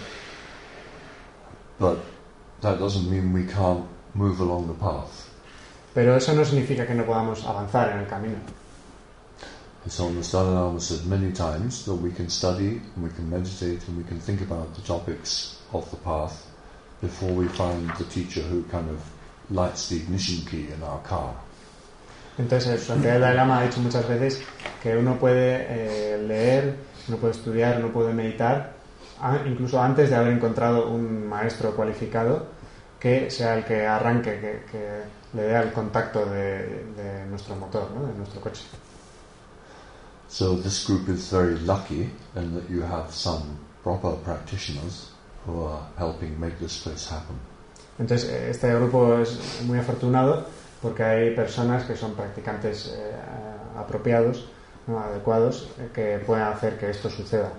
But that doesn't mean we can't move along the path. Pero eso no significa que no podamos avanzar en el camino. So the Dalai Lama said many times that we can study and we can meditate and we can think about the topics of the path before we find the teacher who kind of lights the ignition key in our car. Entonces, el Dalai Lama ha dicho muchas veces que uno puede leer, uno puede estudiar, uno puede meditar, incluso antes de haber encontrado un maestro cualificado que sea el que arranque, que le dé el contacto de nuestro motor, ¿no? De nuestro coche. So this group is very lucky in that you have some proper practitioners who are helping make this place happen. Entonces, este grupo es muy afortunado porque hay personas que son practicantes apropiados, ¿no? Adecuados, que pueden hacer que esto suceda.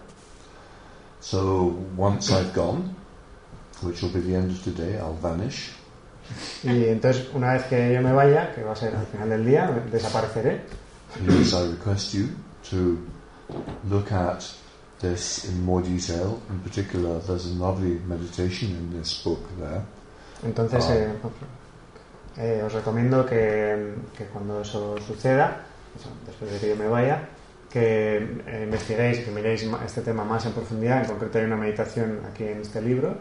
So once I've gone, which will be the end of today, I'll vanish. Y entonces, una vez que yo me vaya, que va a ser al final del día, desapareceré. Please, I request you to look at this in more detail. In particular, there's a lovely meditation in this book there. Entonces, os recomiendo que cuando eso suceda, después de que yo me vaya, que investiguéis y que miréis este tema más en profundidad. En concreto hay una meditación aquí en este libro.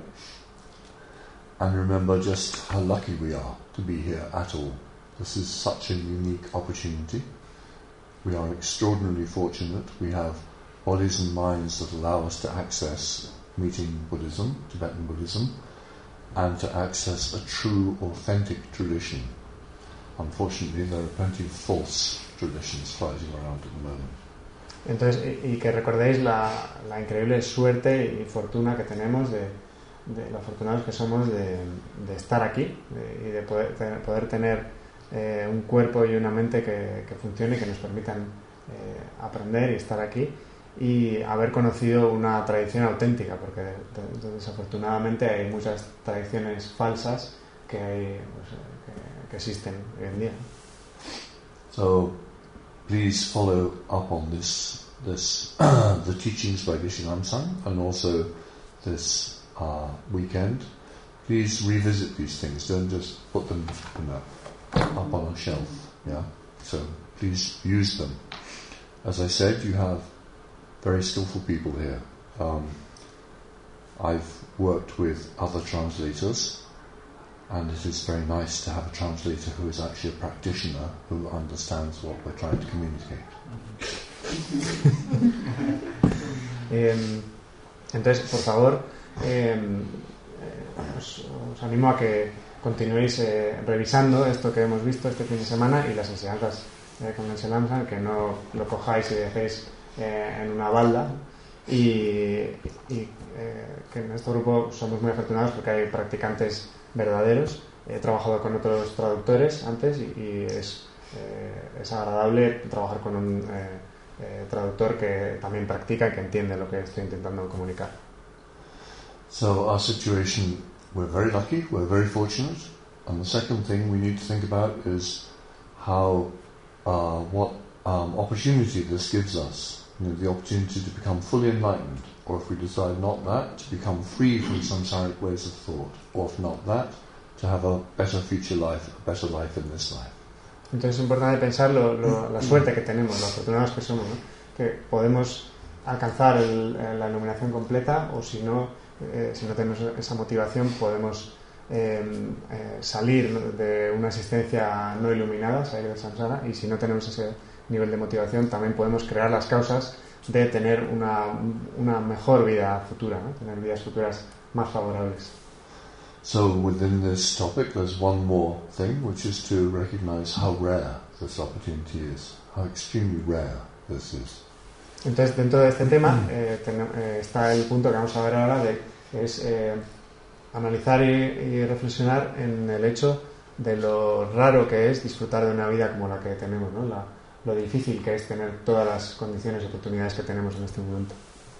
And remember just how lucky we are to be here at all. This is such a unique opportunity. We are extraordinarily fortunate. We have bodies and minds that allow us to access meeting Buddhism, Tibetan Buddhism, and to access a true, authentic tradition. Unfortunately, there are plenty of false traditions floating around at the moment. Entonces, y que recordéis la increíble suerte y fortuna que tenemos de lo afortunados que somos de estar aquí y de poder tener un cuerpo y una mente que funcione y que nos permitan aprender y estar aquí y haber conocido una tradición auténtica, porque desafortunadamente hay muchas tradiciones falsas que existen hoy en día. So please follow up on this the teachings by Geshe Lamsang, and also this weekend. Please revisit these things. Don't just put them, up on a shelf. Yeah. So please use them. As I said, you have very skillful people here. I've worked with other translators, and it is very nice to have a translator who is actually a practitioner who understands what we're trying to communicate. Entonces, por favor, os animo a que continuéis revisando esto que hemos visto este fin de semana y las enseñanzas con Geshe Lamsang, que no lo cojáis y dejéis en una balda, y que en este grupo somos muy afortunados porque hay practicantes verdaderos. He trabajado con otros traductores antes y es agradable trabajar con un traductor que también practica y que entiende lo que estoy intentando comunicar. So our situation, we're very lucky, we're very fortunate, and the second thing we need to think about is how what opportunity this gives us. The opportunity to become fully enlightened, or if we decide not that, to become free from samsaric ways of thought, or if not that, to have a better future life, a better life in this life. Entonces es importante pensar la suerte que tenemos, lo afortunados que somos, ¿no? Que podemos alcanzar la iluminación completa, o si no tenemos esa motivación, podemos salir de una existencia no iluminada, salir del samsara, y si no tenemos ese nivel de motivación, también podemos crear las causas de tener una mejor vida futura, ¿no? Tener vidas futuras más favorables. So within this topic there's one more thing, which is to recognize how rare this opportunity is, how extremely rare this is. Entonces, dentro de este tema está el punto que vamos a ver ahora, es analizar y reflexionar en el hecho de lo raro que es disfrutar de una vida como la que tenemos, ¿no? Lo difícil que es tener todas las condiciones y oportunidades que tenemos en este momento.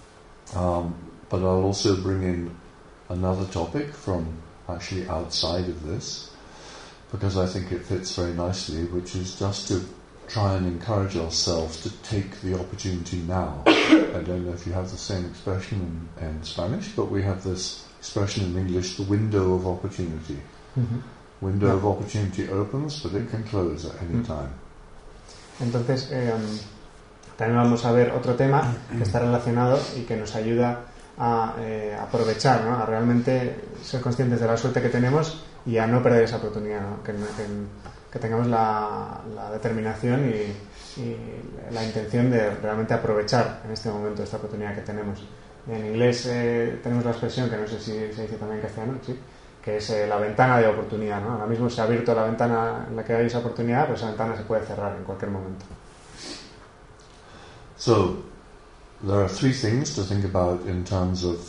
But I'll also bring in another topic from actually outside of this, because I think it fits very nicely, which is just to try and encourage ourselves to take the opportunity now. I don't know if you have the same expression in Spanish, but we have this expression in English, the window of opportunity. Uh-huh. Window of opportunity opens, but it can close at any time. Entonces, También vamos a ver otro tema que está relacionado y que nos ayuda a aprovechar, ¿no? A realmente ser conscientes de la suerte que tenemos y a no perder esa oportunidad, ¿no? Que tengamos la determinación y la intención de realmente aprovechar en este momento esta oportunidad que tenemos. En inglés tenemos la expresión, que no sé si se dice también en castellano, ¿sí?, que es la ventana de oportunidad, ¿no? Ahora mismo se ha abierto la ventana en la que hay esa oportunidad, pero esa ventana se puede cerrar en cualquier momento. So, there are three things to think about in terms of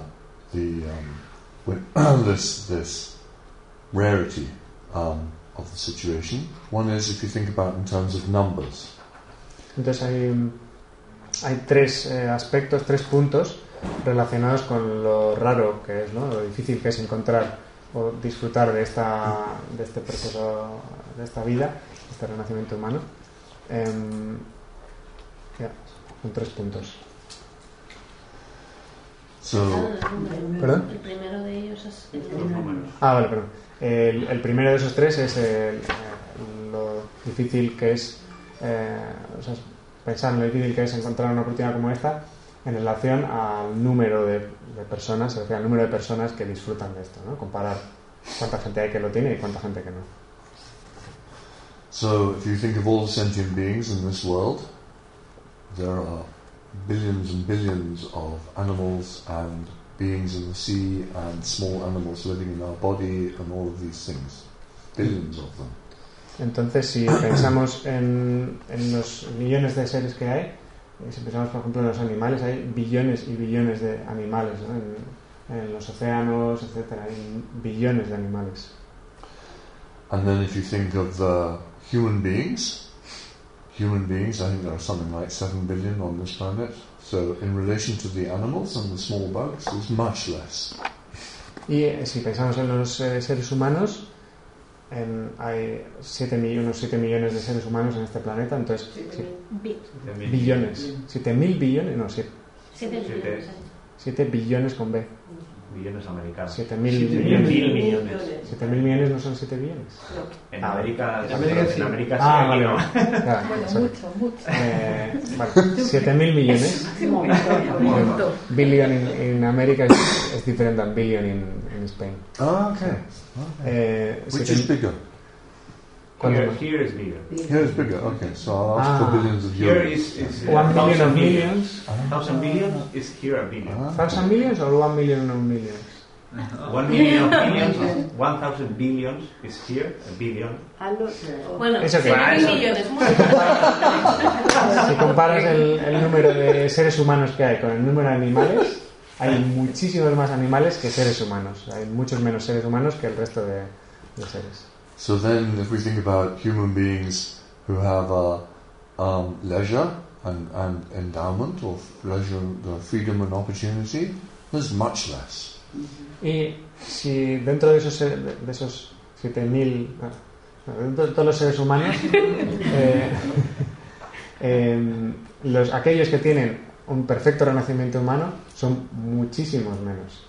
this rarity of the situation. One is if you think about in terms of numbers. Entonces hay tres aspectos, tres puntos relacionados con lo raro que es, ¿no? Lo difícil que es encontrar o disfrutar de este proceso, de esta vida, de este renacimiento humano. Son tres puntos. ¿Perdón? El primero de ellos es Vale, perdón. El primero de esos tres es lo difícil que es, pensar en lo difícil que es encontrar una oportunidad como esta en relación al número de personas, o sea, al número de personas que disfrutan de esto, ¿no? Comparar cuánta gente hay que lo tiene y cuánta gente que no. So, if you think of all the sentient beings in this world, there are billions and billions of animals and beings in the sea and small animals living in our body and all of these things. Billions of them. Entonces, si pensamos en los millones de seres que hay, si pensamos, por ejemplo, en los animales, hay billones y billones de animales, ¿no? En los océanos, etcétera, hay billones de animales. And then if you think of the human beings, I think there are something like 7 billion on this planet. So in relation to the animals and the small bugs, there's much less. Y si pensamos en los seres humanos, hay unos 7 millones de seres humanos en este planeta, entonces billones. 7.000 billones, no, 7 billones con B. Billones americanos. 7.000 millones. 7.000 millones no son 7 billones. En América, sí. en América sí. Vale. No. Claro, Bueno, mucho. vale, 7.000 millones. Un momento. Billion in America is different than billion in Spain. Ah, okay. Which is bigger? Here is bigger. Here is bigger. Okay, so I'll ask for billions of Here euros. is 1 million of millions. 1,000 billions is here a billion. 1,000 millions or 1 million of millions? 1 million of billions, 1,000 billions is here, a billion. Bueno, ¿Eso qué? 7.000 millones. Si comparas el número de seres humanos que hay con el número de animales, hay muchísimos más animales que seres humanos. Hay muchos menos seres humanos que el resto de seres. So then, if we think about human beings who have leisure and endowment, or leisure, freedom and opportunity, there's much less. Y si dentro de esos 7.000, dentro de todos los seres humanos, aquellos que tienen un perfecto renacimiento humano son muchísimos menos.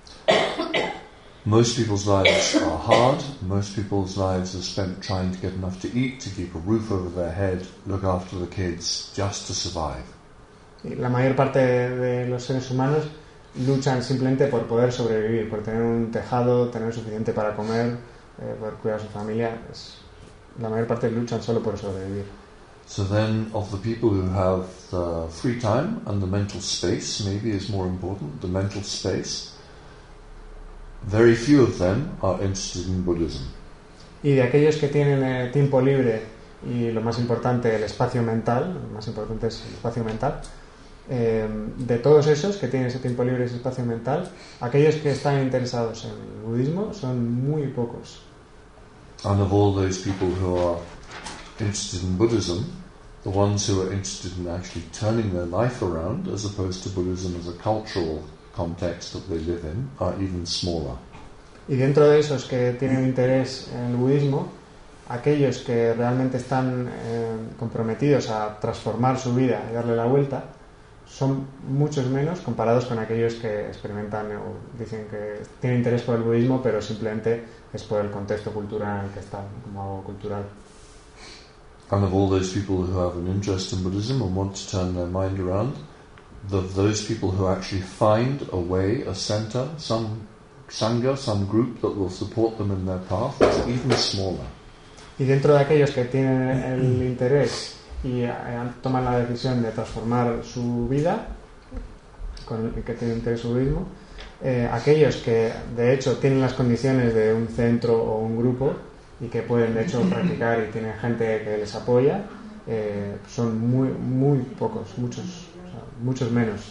Most people's lives are hard. Most people's lives are spent trying to get enough to eat, to keep a roof over their head, look after the kids, just to survive. Y la mayor parte de los seres humanos luchan simplemente por poder sobrevivir, por tener un tejado, tener suficiente para comer, poder cuidar a su familia. La mayor parte luchan solo por sobrevivir. So then, of the people who have the free time and the mental space, maybe is more important, the mental space, very few of them are interested in Buddhism. Y de aquellos que tienen tiempo libre y lo más importante, el espacio mental, lo más importante es el espacio mental, de todos esos que tienen ese tiempo libre y ese espacio mental, aquellos que están interesados en el budismo son muy pocos. And of all those people who are interested in Buddhism, the ones who are interested in actually turning their life around, as opposed to Buddhism as a cultural context that they live in, are even smaller. Y dentro de esos que tienen interés en el budismo, aquellos que realmente están comprometidos a transformar su vida y darle la vuelta, son muchos menos comparados con aquellos que experimentan o dicen que tienen interés por el budismo, pero simplemente es por el contexto cultural en el que están, como algo cultural. And of all those people who have an interest in Buddhism and want to turn their mind around, of those people who actually find a way, a center, some sangha, some group that will support them in their path, is even smaller. Y dentro de aquellos que tienen el interés y toman la decisión de transformar su vida, que tienen interés en su budismo, aquellos que de hecho tienen las condiciones de un centro o un grupo y que pueden de hecho practicar y tienen gente que les apoya, son muy pocos, muchos menos.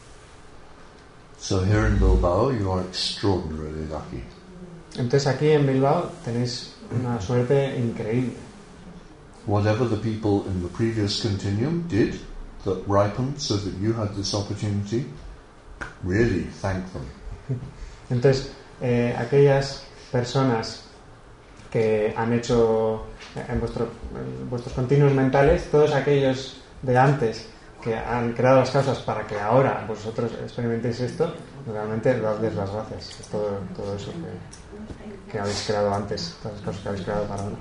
So here in Bilbao you are extraordinarily lucky. Entonces aquí en Bilbao tenéis una suerte increíble. Whatever the people in the previous continuum did that ripened so that you had this opportunity, really thank them. Entonces aquellas personas que han hecho en vuestros continuos mentales, todos aquellos de antes que han creado las causas para que ahora vosotros experimentéis esto, realmente dadles las gracias. Todo eso que habéis creado antes, todas las cosas que habéis creado para ahora.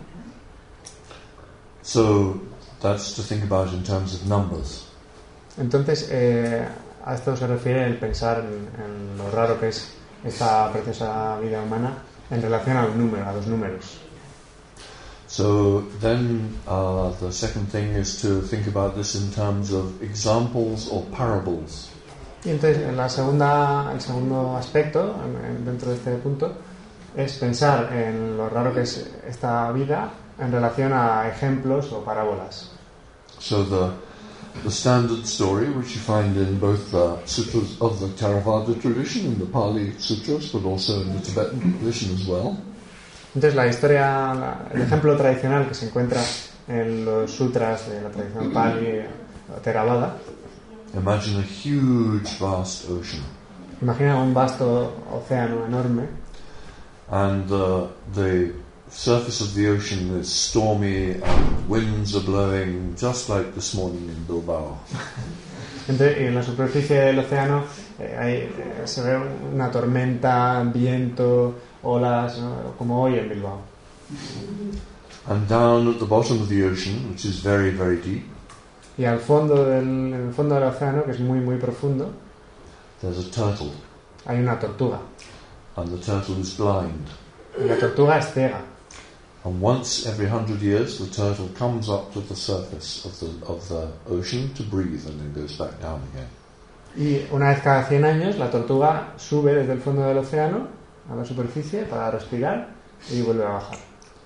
So that's to think about in terms of numbers. Entonces a esto se refiere el pensar en lo raro que es esta preciosa vida humana en relación a los números. So then the second thing is to think about this in terms of examples or parables. Y entonces el segundo aspecto dentro de este punto es pensar en lo raro que es esta vida en relación a ejemplos o parábolas. So the standard story, which you find in both the sutras of the Theravada tradition, in the Pali sutras, but also in the Tibetan tradition as well. Entonces el ejemplo tradicional que se encuentra en los sutras de la tradición Pali o Theravada. Imagine a huge, vast ocean. Imagina un vasto océano enorme. And the surface of the ocean is stormy and winds are blowing just like this morning in Bilbao. Entonces, en la superficie del océano se ve una tormenta, viento, olas, ¿no? Como hoy en Bilbao. And down at the bottom of the ocean, which is very, very deep, y en el fondo del océano, que es muy profundo, there's a turtle. Hay una tortuga. And the turtle is blind. Y la tortuga es ciega. And once every 100 years, the turtle comes up to the surface of the ocean to breathe and then goes back down again. Y una vez cada 100 años, la tortuga sube desde el fondo del océano a la superficie para respirar y vuelve a bajar.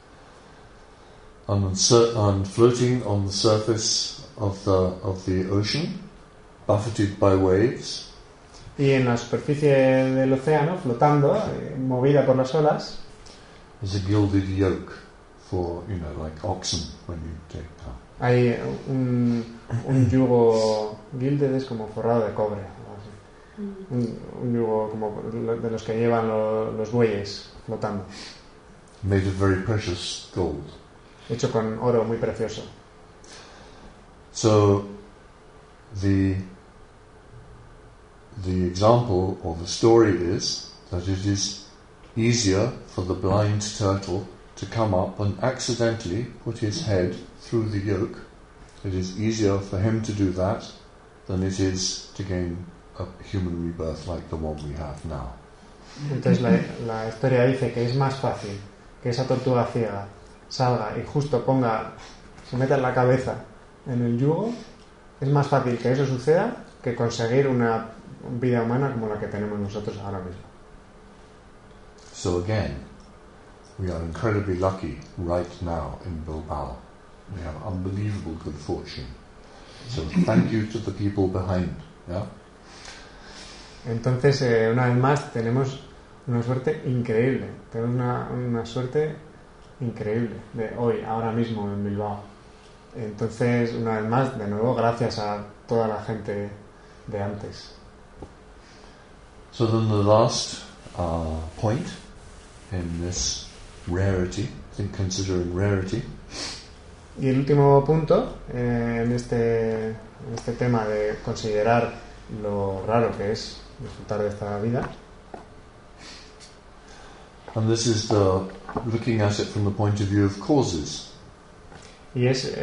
And floating on the surface of the ocean, buffeted by waves. Y en la superficie del océano, flotando, movida por las olas, is a gilded yoke for, like oxen when you take time. Hay un yugo gilded, es como forrado de cobre, un yugo como de los que llevan los bueyes flotando. Made of very precious gold. Hecho con oro muy precioso. So the example or the story is that it is easier for the blind turtle to come up and accidentally put his head through the yoke. It is easier for him to do that than it is to gain a human rebirth like the one we have now. Entonces la historia dice que es más fácil que esa tortuga ciega salga y justo se meta la cabeza en el yugo. Es más fácil que eso suceda que conseguir una vida humana como la que tenemos nosotros ahora mismo. So again, we are incredibly lucky right now in Bilbao. We have unbelievable good fortune. So thank you to the people behind. Yeah? Entonces, una vez más, tenemos una suerte increíble. Tenemos una suerte increíble de hoy, ahora mismo en Bilbao. Entonces, una vez más, de nuevo, gracias a toda la gente de antes. So then the last point in this rarity, I think considering rarity. Y el último punto en este tema de considerar lo raro que es disfrutar de esta vida. And this is looking at it from the point of view of causes. Y es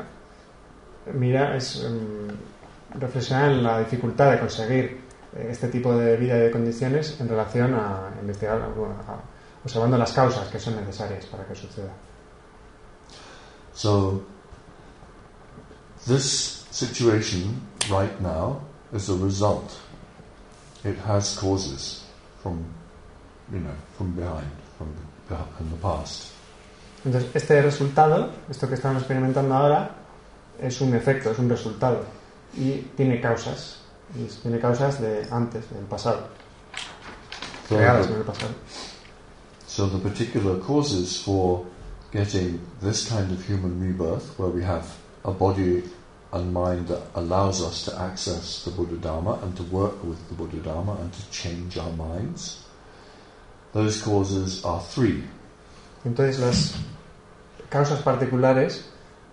reflexionar en la dificultad de conseguir este tipo de vida y de condiciones en relación a investigar, observando las causas que son necesarias para que suceda. So, this situation right now is a result. It has causes from behind, in the past. Entonces, este resultado, esto que estamos experimentando ahora, es un efecto, es un resultado. Y tiene causas. Y tiene causas de antes, del pasado. Creadas en el pasado. So the particular causes for getting this kind of human rebirth, where we have a body and mind that allows us to access the Buddha Dharma and to work with the Buddha Dharma and to change our minds, those causes are 3. Entonces las causas particulares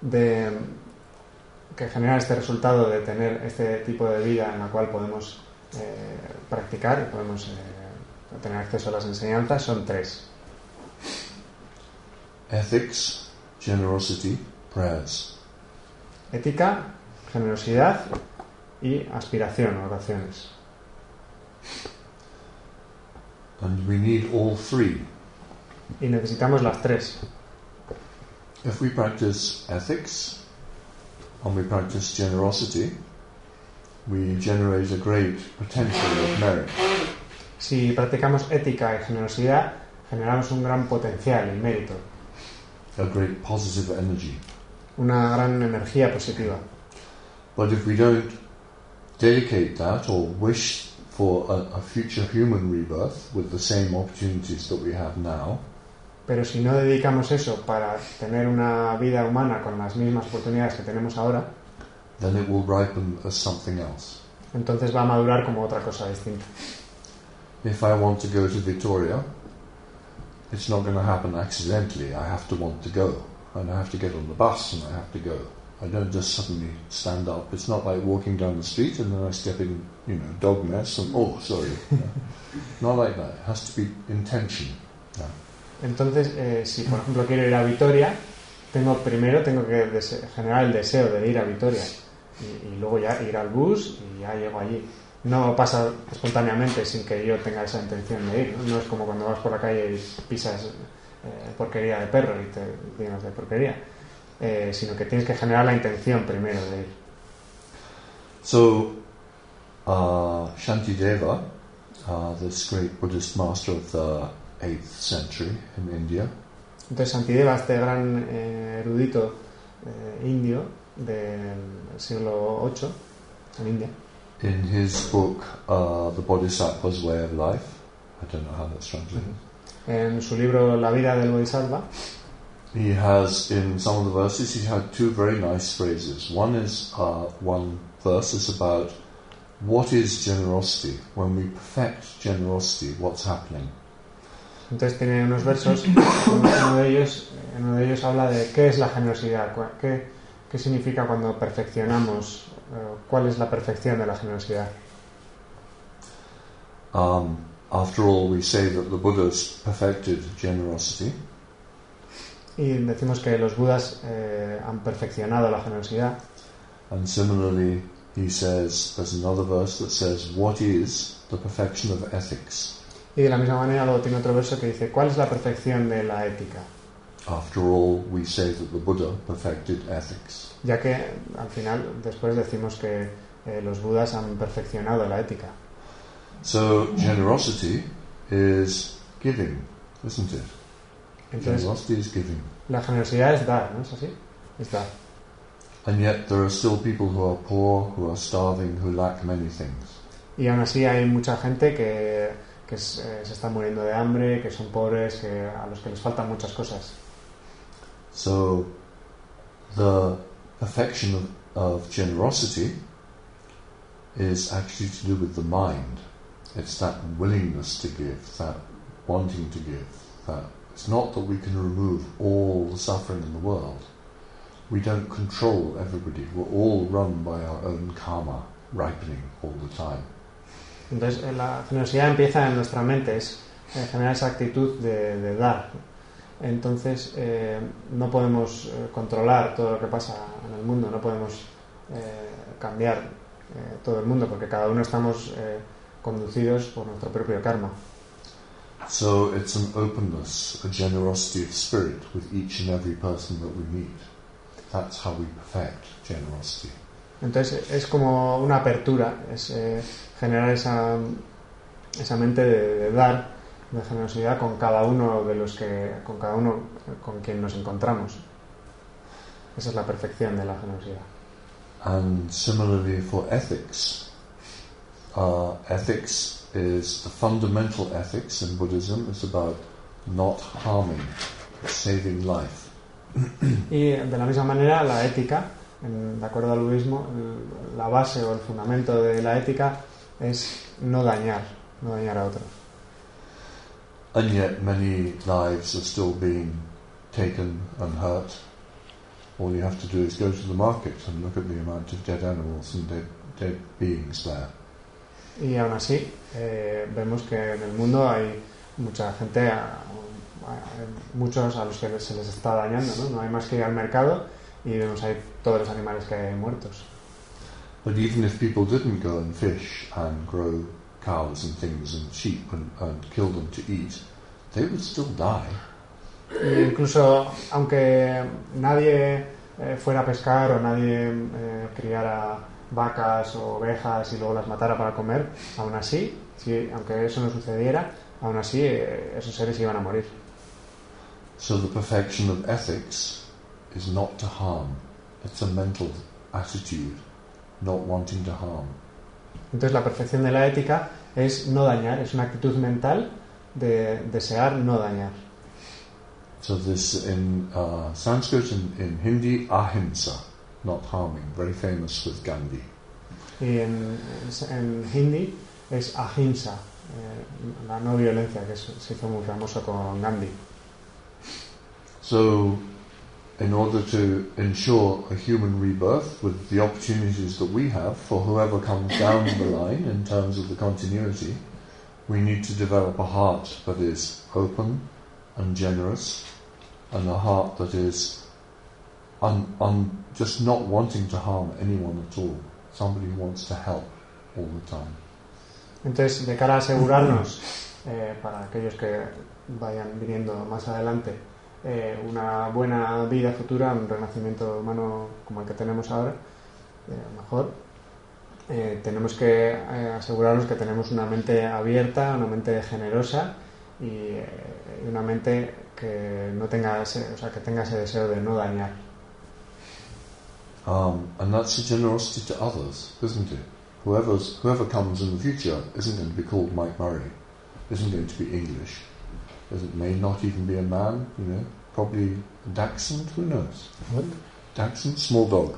que generan este resultado de tener este tipo de vida en la cual podemos practicar y podemos tener acceso a las enseñanzas son 3. Ethics, generosity, prayers. Ética, generosidad y aspiración, oraciones. And we need all 3. Y necesitamos las 3. If we practice ethics and we practice generosity, we generate a great potential of merit. Si practicamos ética y generosidad, generamos un gran potencial y mérito. A great positive energy. Una gran energía positiva. But if we don't dedicate that or wish for a future human rebirth with the same opportunities that we have now, pero si no dedicamos eso para tener una vida humana con las mismas oportunidades que tenemos ahora, then it will ripen as something else. Entonces va a madurar como otra cosa distinta. If I want to go to Victoria, it's not going to happen accidentally. I have to want to go, and I have to get on the bus, and I have to go. I don't just suddenly stand up. It's not like walking down the street and then I step in, dog mess and sorry. Not like that. It has to be intention. Yeah. Entonces, si por ejemplo quiero ir a Vitoria, primero tengo que generar el deseo de ir a Vitoria y luego ya ir al bus y ya llego allí. No pasa espontáneamente sin que yo tenga esa intención de ir. No es como cuando vas por la calle y pisas porquería de perro y te llenas de porquería. Sino que tienes que generar la intención primero de ir. So, Shantideva, this great Buddhist master of the 8th century in India. Entonces Shantideva, este gran erudito indio del siglo VIII en India. In his book, The Bodhisattva's Way of Life, I don't know how that's translated. En su libro La vida del Bodhisattva, he has, in some of the verses, he had 2 very nice phrases. One verse is about what is generosity. When we perfect generosity, what's happening? Entonces tiene unos versos, uno de ellos habla de qué es la generosidad, qué significa cuando perfeccionamos, cuál es la perfección de la generosidad. After all, we say that the Buddhas perfected generosity. Y decimos que los Budas han perfeccionado la generosidad. And similarly, he says, there's another verse that says, what is the perfection of ethics? Y de la misma manera luego tiene otro verso que dice, ¿cuál es la perfección de la ética? After all, we say that the Buddha perfected ethics. Ya que al final después decimos que los Budas han perfeccionado la ética. So generosity is giving, isn't it? Entonces, generosity is giving. La generosidad es dar, ¿no es así? Es dar. And yet there are still people who are poor, who are starving, who lack many things. Y aún así hay mucha gente que se está muriendo de hambre, que son pobres, a los que les faltan muchas cosas. So the perfection of generosity is actually to do with the mind. It's that willingness to give, that wanting to give. That it's not that we can remove all the suffering in the world. We don't control everybody. We're all run by our own karma, ripening all the time. Entonces la generosidad empieza en nuestra mente, es generar esa actitud de dar. entonces no podemos controlar todo lo que pasa en el mundo, no podemos cambiar todo el mundo, porque cada uno estamos conducidos por nuestro propio karma. So it's an openness, a generosity of spirit with each and every person that we meet. That's how we perfect generosity. Entonces es como una apertura, es generar esa mente de dar, de generosidad con cada uno con quien nos encontramos. Esa es la perfección de la generosidad. And similarly for ethics, ethics is the fundamental ethics in Buddhism is about not harming, saving life. Y de la misma manera la ética, de acuerdo al budismo, la base o el fundamento de la ética es no dañar a otros. And yet many lives are still being taken and hurt. All you have to do is go to the market and look at the amount of dead animals and dead beings there. Y aún así vemos que en el mundo hay mucha gente, muchos a los que se les está dañando, ¿no? No hay más que ir al mercado y vemos ahí todos los animales que hay muertos. But even if people didn't go and fish and grow cows and things and sheep and kill them to eat, they would still die. E incluso aunque nadie fuera a pescar o nadie criara vacas o ovejas y luego las matara para comer, aún así, aunque eso no sucediera, aún así esos seres iban a morir. So the perfection of ethics is not to harm. It's a mental attitude, not wanting to harm. Entonces la perfección de la ética es no dañar, es una actitud mental de desear no dañar. So this in Sanskrit, in Hindi, ahimsa, not harming, very famous with Gandhi. Y en hindi es ahimsa, la no violencia, que se hizo muy famoso con Gandhi. So in order to ensure a human rebirth with the opportunities that we have for whoever comes down the line in terms of the continuity, we need to develop a heart that is open and generous, and a heart that is just not wanting to harm anyone at all. Somebody who wants to help all the time. Entonces, de cara a asegurarnos, para aquellos que vayan viniendo más adelante, una buena vida futura, un renacimiento humano como el que tenemos ahora, mejor, tenemos que asegurarnos que tenemos una mente abierta, una mente generosa y una mente que no tenga que tenga ese deseo de no dañar. And that's a generosity to others, isn't it? Whoever comes in the future isn't going to be called Mike Murray, isn't going to be English. It may not even be a man, probably a Dachshund, who knows? What? Dachshund, small dog.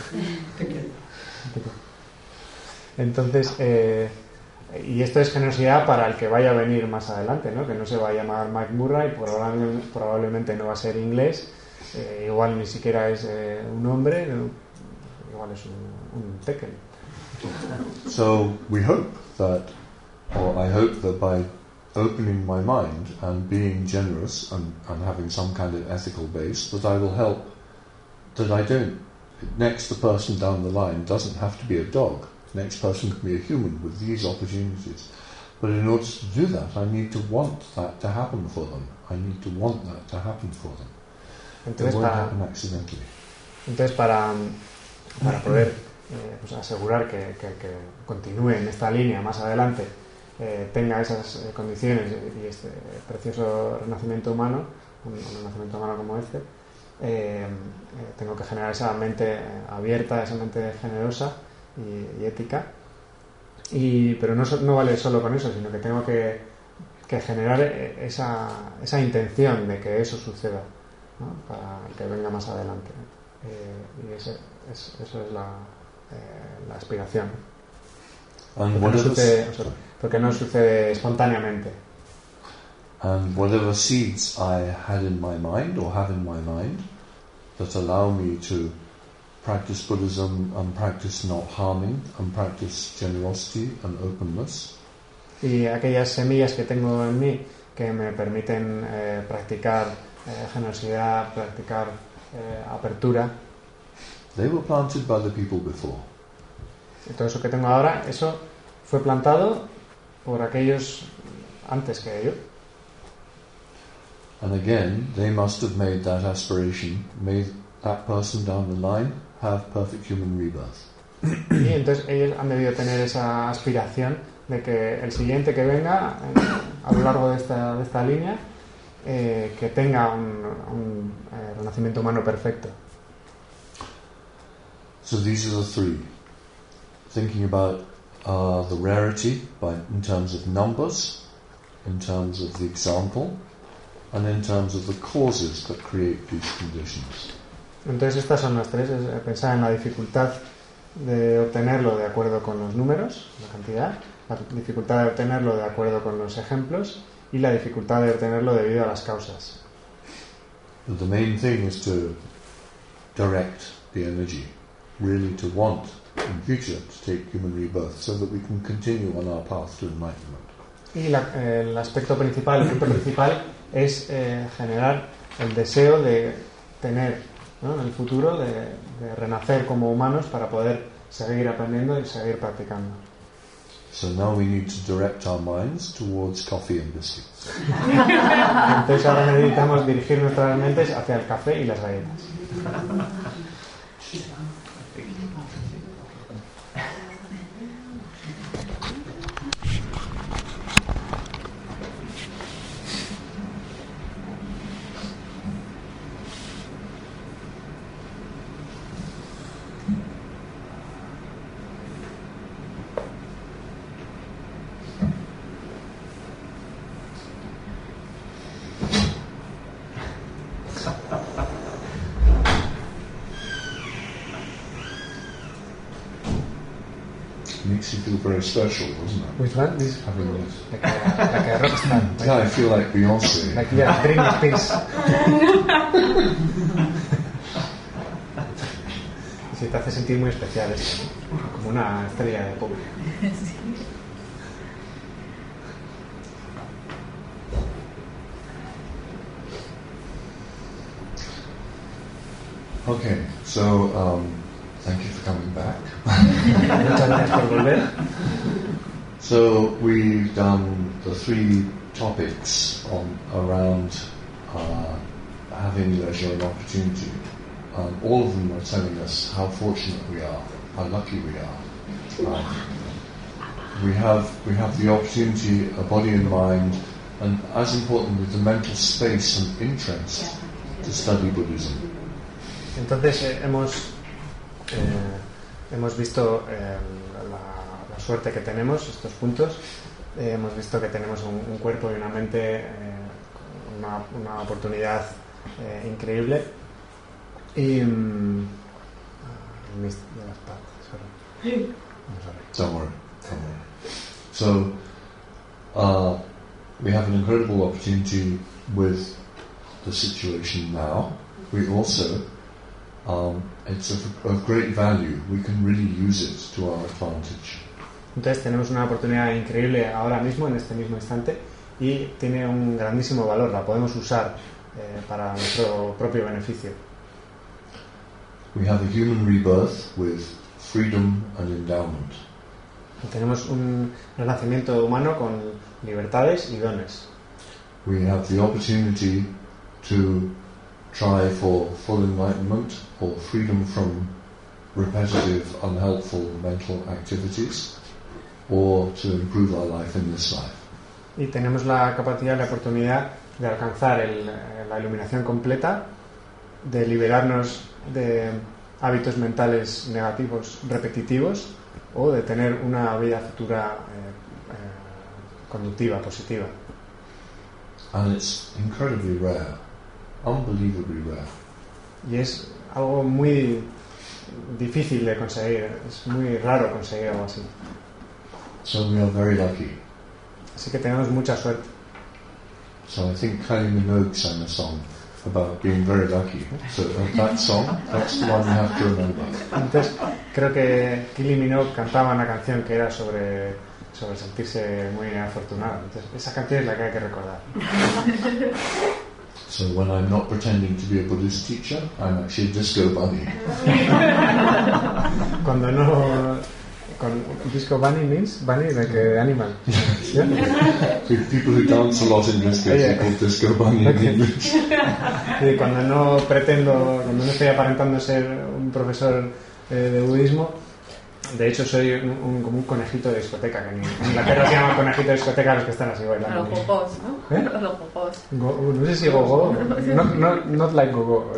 Entonces, y esto es generosidad para el que vaya a venir más adelante, ¿no? Que no se va a llamar Mike Murray, probablemente no va a ser inglés, igual ni siquiera es un hombre, igual es un tekel. So we hope that, or I hope that by opening my mind and being generous and having some kind of ethical base, that I will help, that I don't, next the person down the line doesn't have to be a dog. Next person can be a human with these opportunities. But in order to do that, I need to want that to happen for them. I need to want that to happen for them. It won't happen accidentally. Entonces, para poder asegurar que continúe en esta línea más adelante, tenga esas condiciones y este precioso renacimiento humano, un renacimiento humano como este, tengo que generar esa mente abierta, esa mente generosa y ética, pero no vale solo con eso, sino que tengo que generar esa intención de que eso suceda, ¿no? Para el que venga más adelante, y eso es la aspiración, porque no sucede espontáneamente. And whatever seeds I had in my mind or have in my mind that allow me to practice Buddhism and practice not harming and practice generosity and openness. Y aquellas semillas que tengo en mí que me permiten practicar generosidad, practicar apertura. They were planted by the people before. Y todo eso que tengo ahora, eso fue plantado por aquellos antes que yo. And again, they must have made that aspiration, made that person down the line have perfect human rebirth. Y entonces ellos han debido tener esa aspiración de que el siguiente que venga a lo largo de esta línea que tenga un renacimiento humano perfecto. So these are the three. Thinking about the rarity in terms of numbers, in terms of the example, and in terms of the causes that create these conditions. Entonces estas son las tres, es pensar en la dificultad de obtenerlo de acuerdo con los números, la cantidad, la dificultad de obtenerlo de acuerdo con los ejemplos y la dificultad de obtenerlo debido a las causas. But the main thing is to direct the energy, really to want in future to take human rebirth so that we can continue on our path to enlightenment. Y el aspecto principal, el punto principal es generar el deseo de tener, ¿no?, en el futuro de renacer como humanos para poder seguir aprendiendo y seguir practicando. So now we need to direct our minds towards coffee and biscuits. Entonces ahora necesitamos dirigir nuestras mentes hacia el café y las galletas. Makes you feel very special, doesn't it? Which one? This? Having this. Like a rock star. Yeah, I feel like Beyonce. Like we are dreaming peace. Sí, te hace sentir muy especial esto, ¿no? Como una estrella de pop. Okay, so thank you for coming back. Muchas gracias por volver. So we've done the three topics around having leisure and opportunity. All of them are telling us how fortunate we are, how lucky we are. We have the opportunity, a body and mind, and as importantly, the mental space and interest to study Buddhism. Entonces hemos visto la suerte que tenemos, estos puntos. Hemos visto que tenemos un cuerpo y una mente, una oportunidad increíble. Y de las partes, sorry. Don't worry. So we have an incredible opportunity with the situation now. We also it's of great value. We can really use it to our advantage. Entonces tenemos una oportunidad increíble ahora mismo, en este mismo instante, y tiene un grandísimo valor. La podemos usar para nuestro propio beneficio. We have a human rebirth with freedom and endowment. Tenemos un renacimiento humano con libertades y dones. We have the opportunity to try for full enlightenment or freedom from repetitive, unhelpful mental activities, or to improve our life in this life. Y tenemos la capacidad, la oportunidad de alcanzar la iluminación completa, de liberarnos de hábitos mentales negativos repetitivos o de tener una vida futura conductiva, positiva. And it's incredibly rare, unbelievably rare. Y es algo muy difícil de conseguir, es muy raro conseguir algo así. So we are very lucky. Así que tenemos mucha suerte. So I think Kylie Minogue sang a song about being very lucky. So that song, that's the one you have to remember. Entonces, creo que Kylie Minogue cantaba una canción que era sobre sentirse muy afortunado. Entonces, esa canción es la que hay que recordar. So when I'm not pretending to be a Buddhist teacher, I'm actually a disco bunny. Cuando no... Disco bunny means bunny like animal. Yeah? People who dance a lot in discos are called disco bunny in English. Y cuando no estoy aparentando ser un profesor de budismo, de hecho soy como un conejito de discoteca, que en Inglaterra se llama conejito de discoteca a los que están así bailando. A los gogos, ¿no? ¿Eh? A los gogos. No sé si gogo, not like gogo.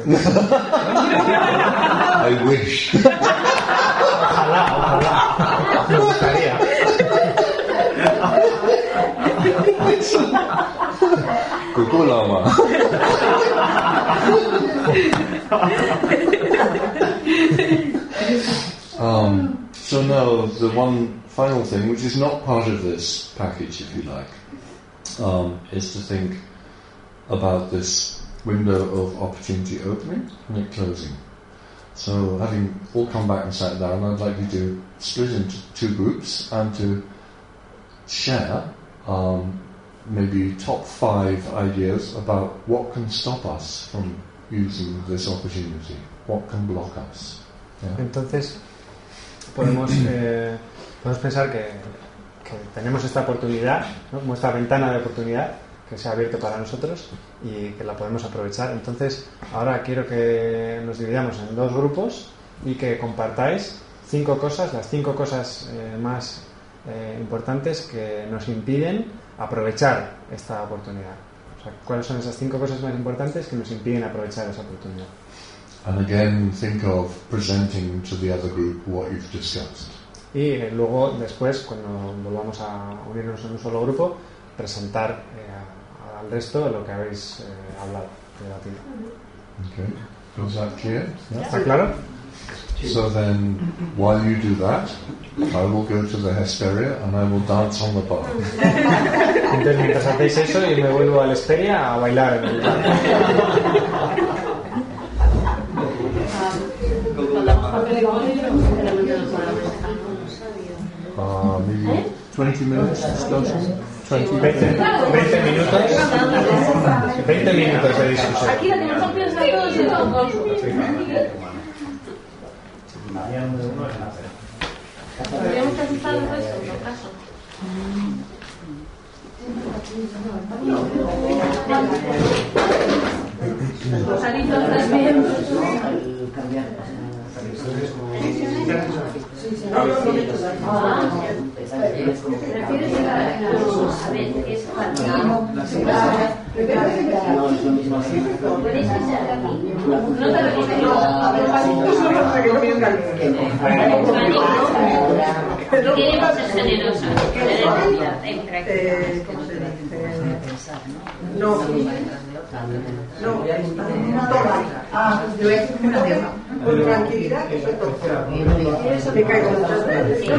I wish. Ojalá. Me gustaría. Gogo Lama. So now the one final thing, which is not part of this package, if you like, is to think about this window of opportunity opening and it closing. So having all come back and sat down, I'd like you to split into two groups and to share maybe top 5 ideas about what can stop us from using this opportunity, what can block us. Yeah? Entonces podemos pensar que tenemos esta oportunidad, ¿no? Como esta ventana de oportunidad que se ha abierto para nosotros y que la podemos aprovechar. Entonces ahora quiero que nos dividamos en 2 grupos y que compartáis 5 cosas, las 5 cosas más importantes que nos impiden aprovechar esta oportunidad. O sea, ¿cuáles son esas 5 cosas más importantes que nos impiden aprovechar esa oportunidad? And again, think of presenting to the other group what you've discussed. Y luego, después, cuando volvamos a unirnos en un solo grupo, presentar al resto lo que habéis hablado, debatido. Okay, was that clear? Yeah? ¿Está claro? So then, while you do that, I will go to the Hesperia and I will dance on the bar. Entonces, mientras hacéis eso, yo me vuelvo a la Hesperia a bailar en el bar. Maybe 20 minutes discussion? 20 minutos. 20 minutos de discusión. Aquí la que mejor piensa todos es todos. Podríamos asustar el resto, en todo caso. Los aritos también. ¿Prefieres llegar a ver qué es partido? No, es lo mismo así. ¿Puedes ser aquí? No te recomiendo. Queremos ser generosos. No, yo voy a decir una cosa. Con tranquilidad, eso es todo. Me caigo muchas veces.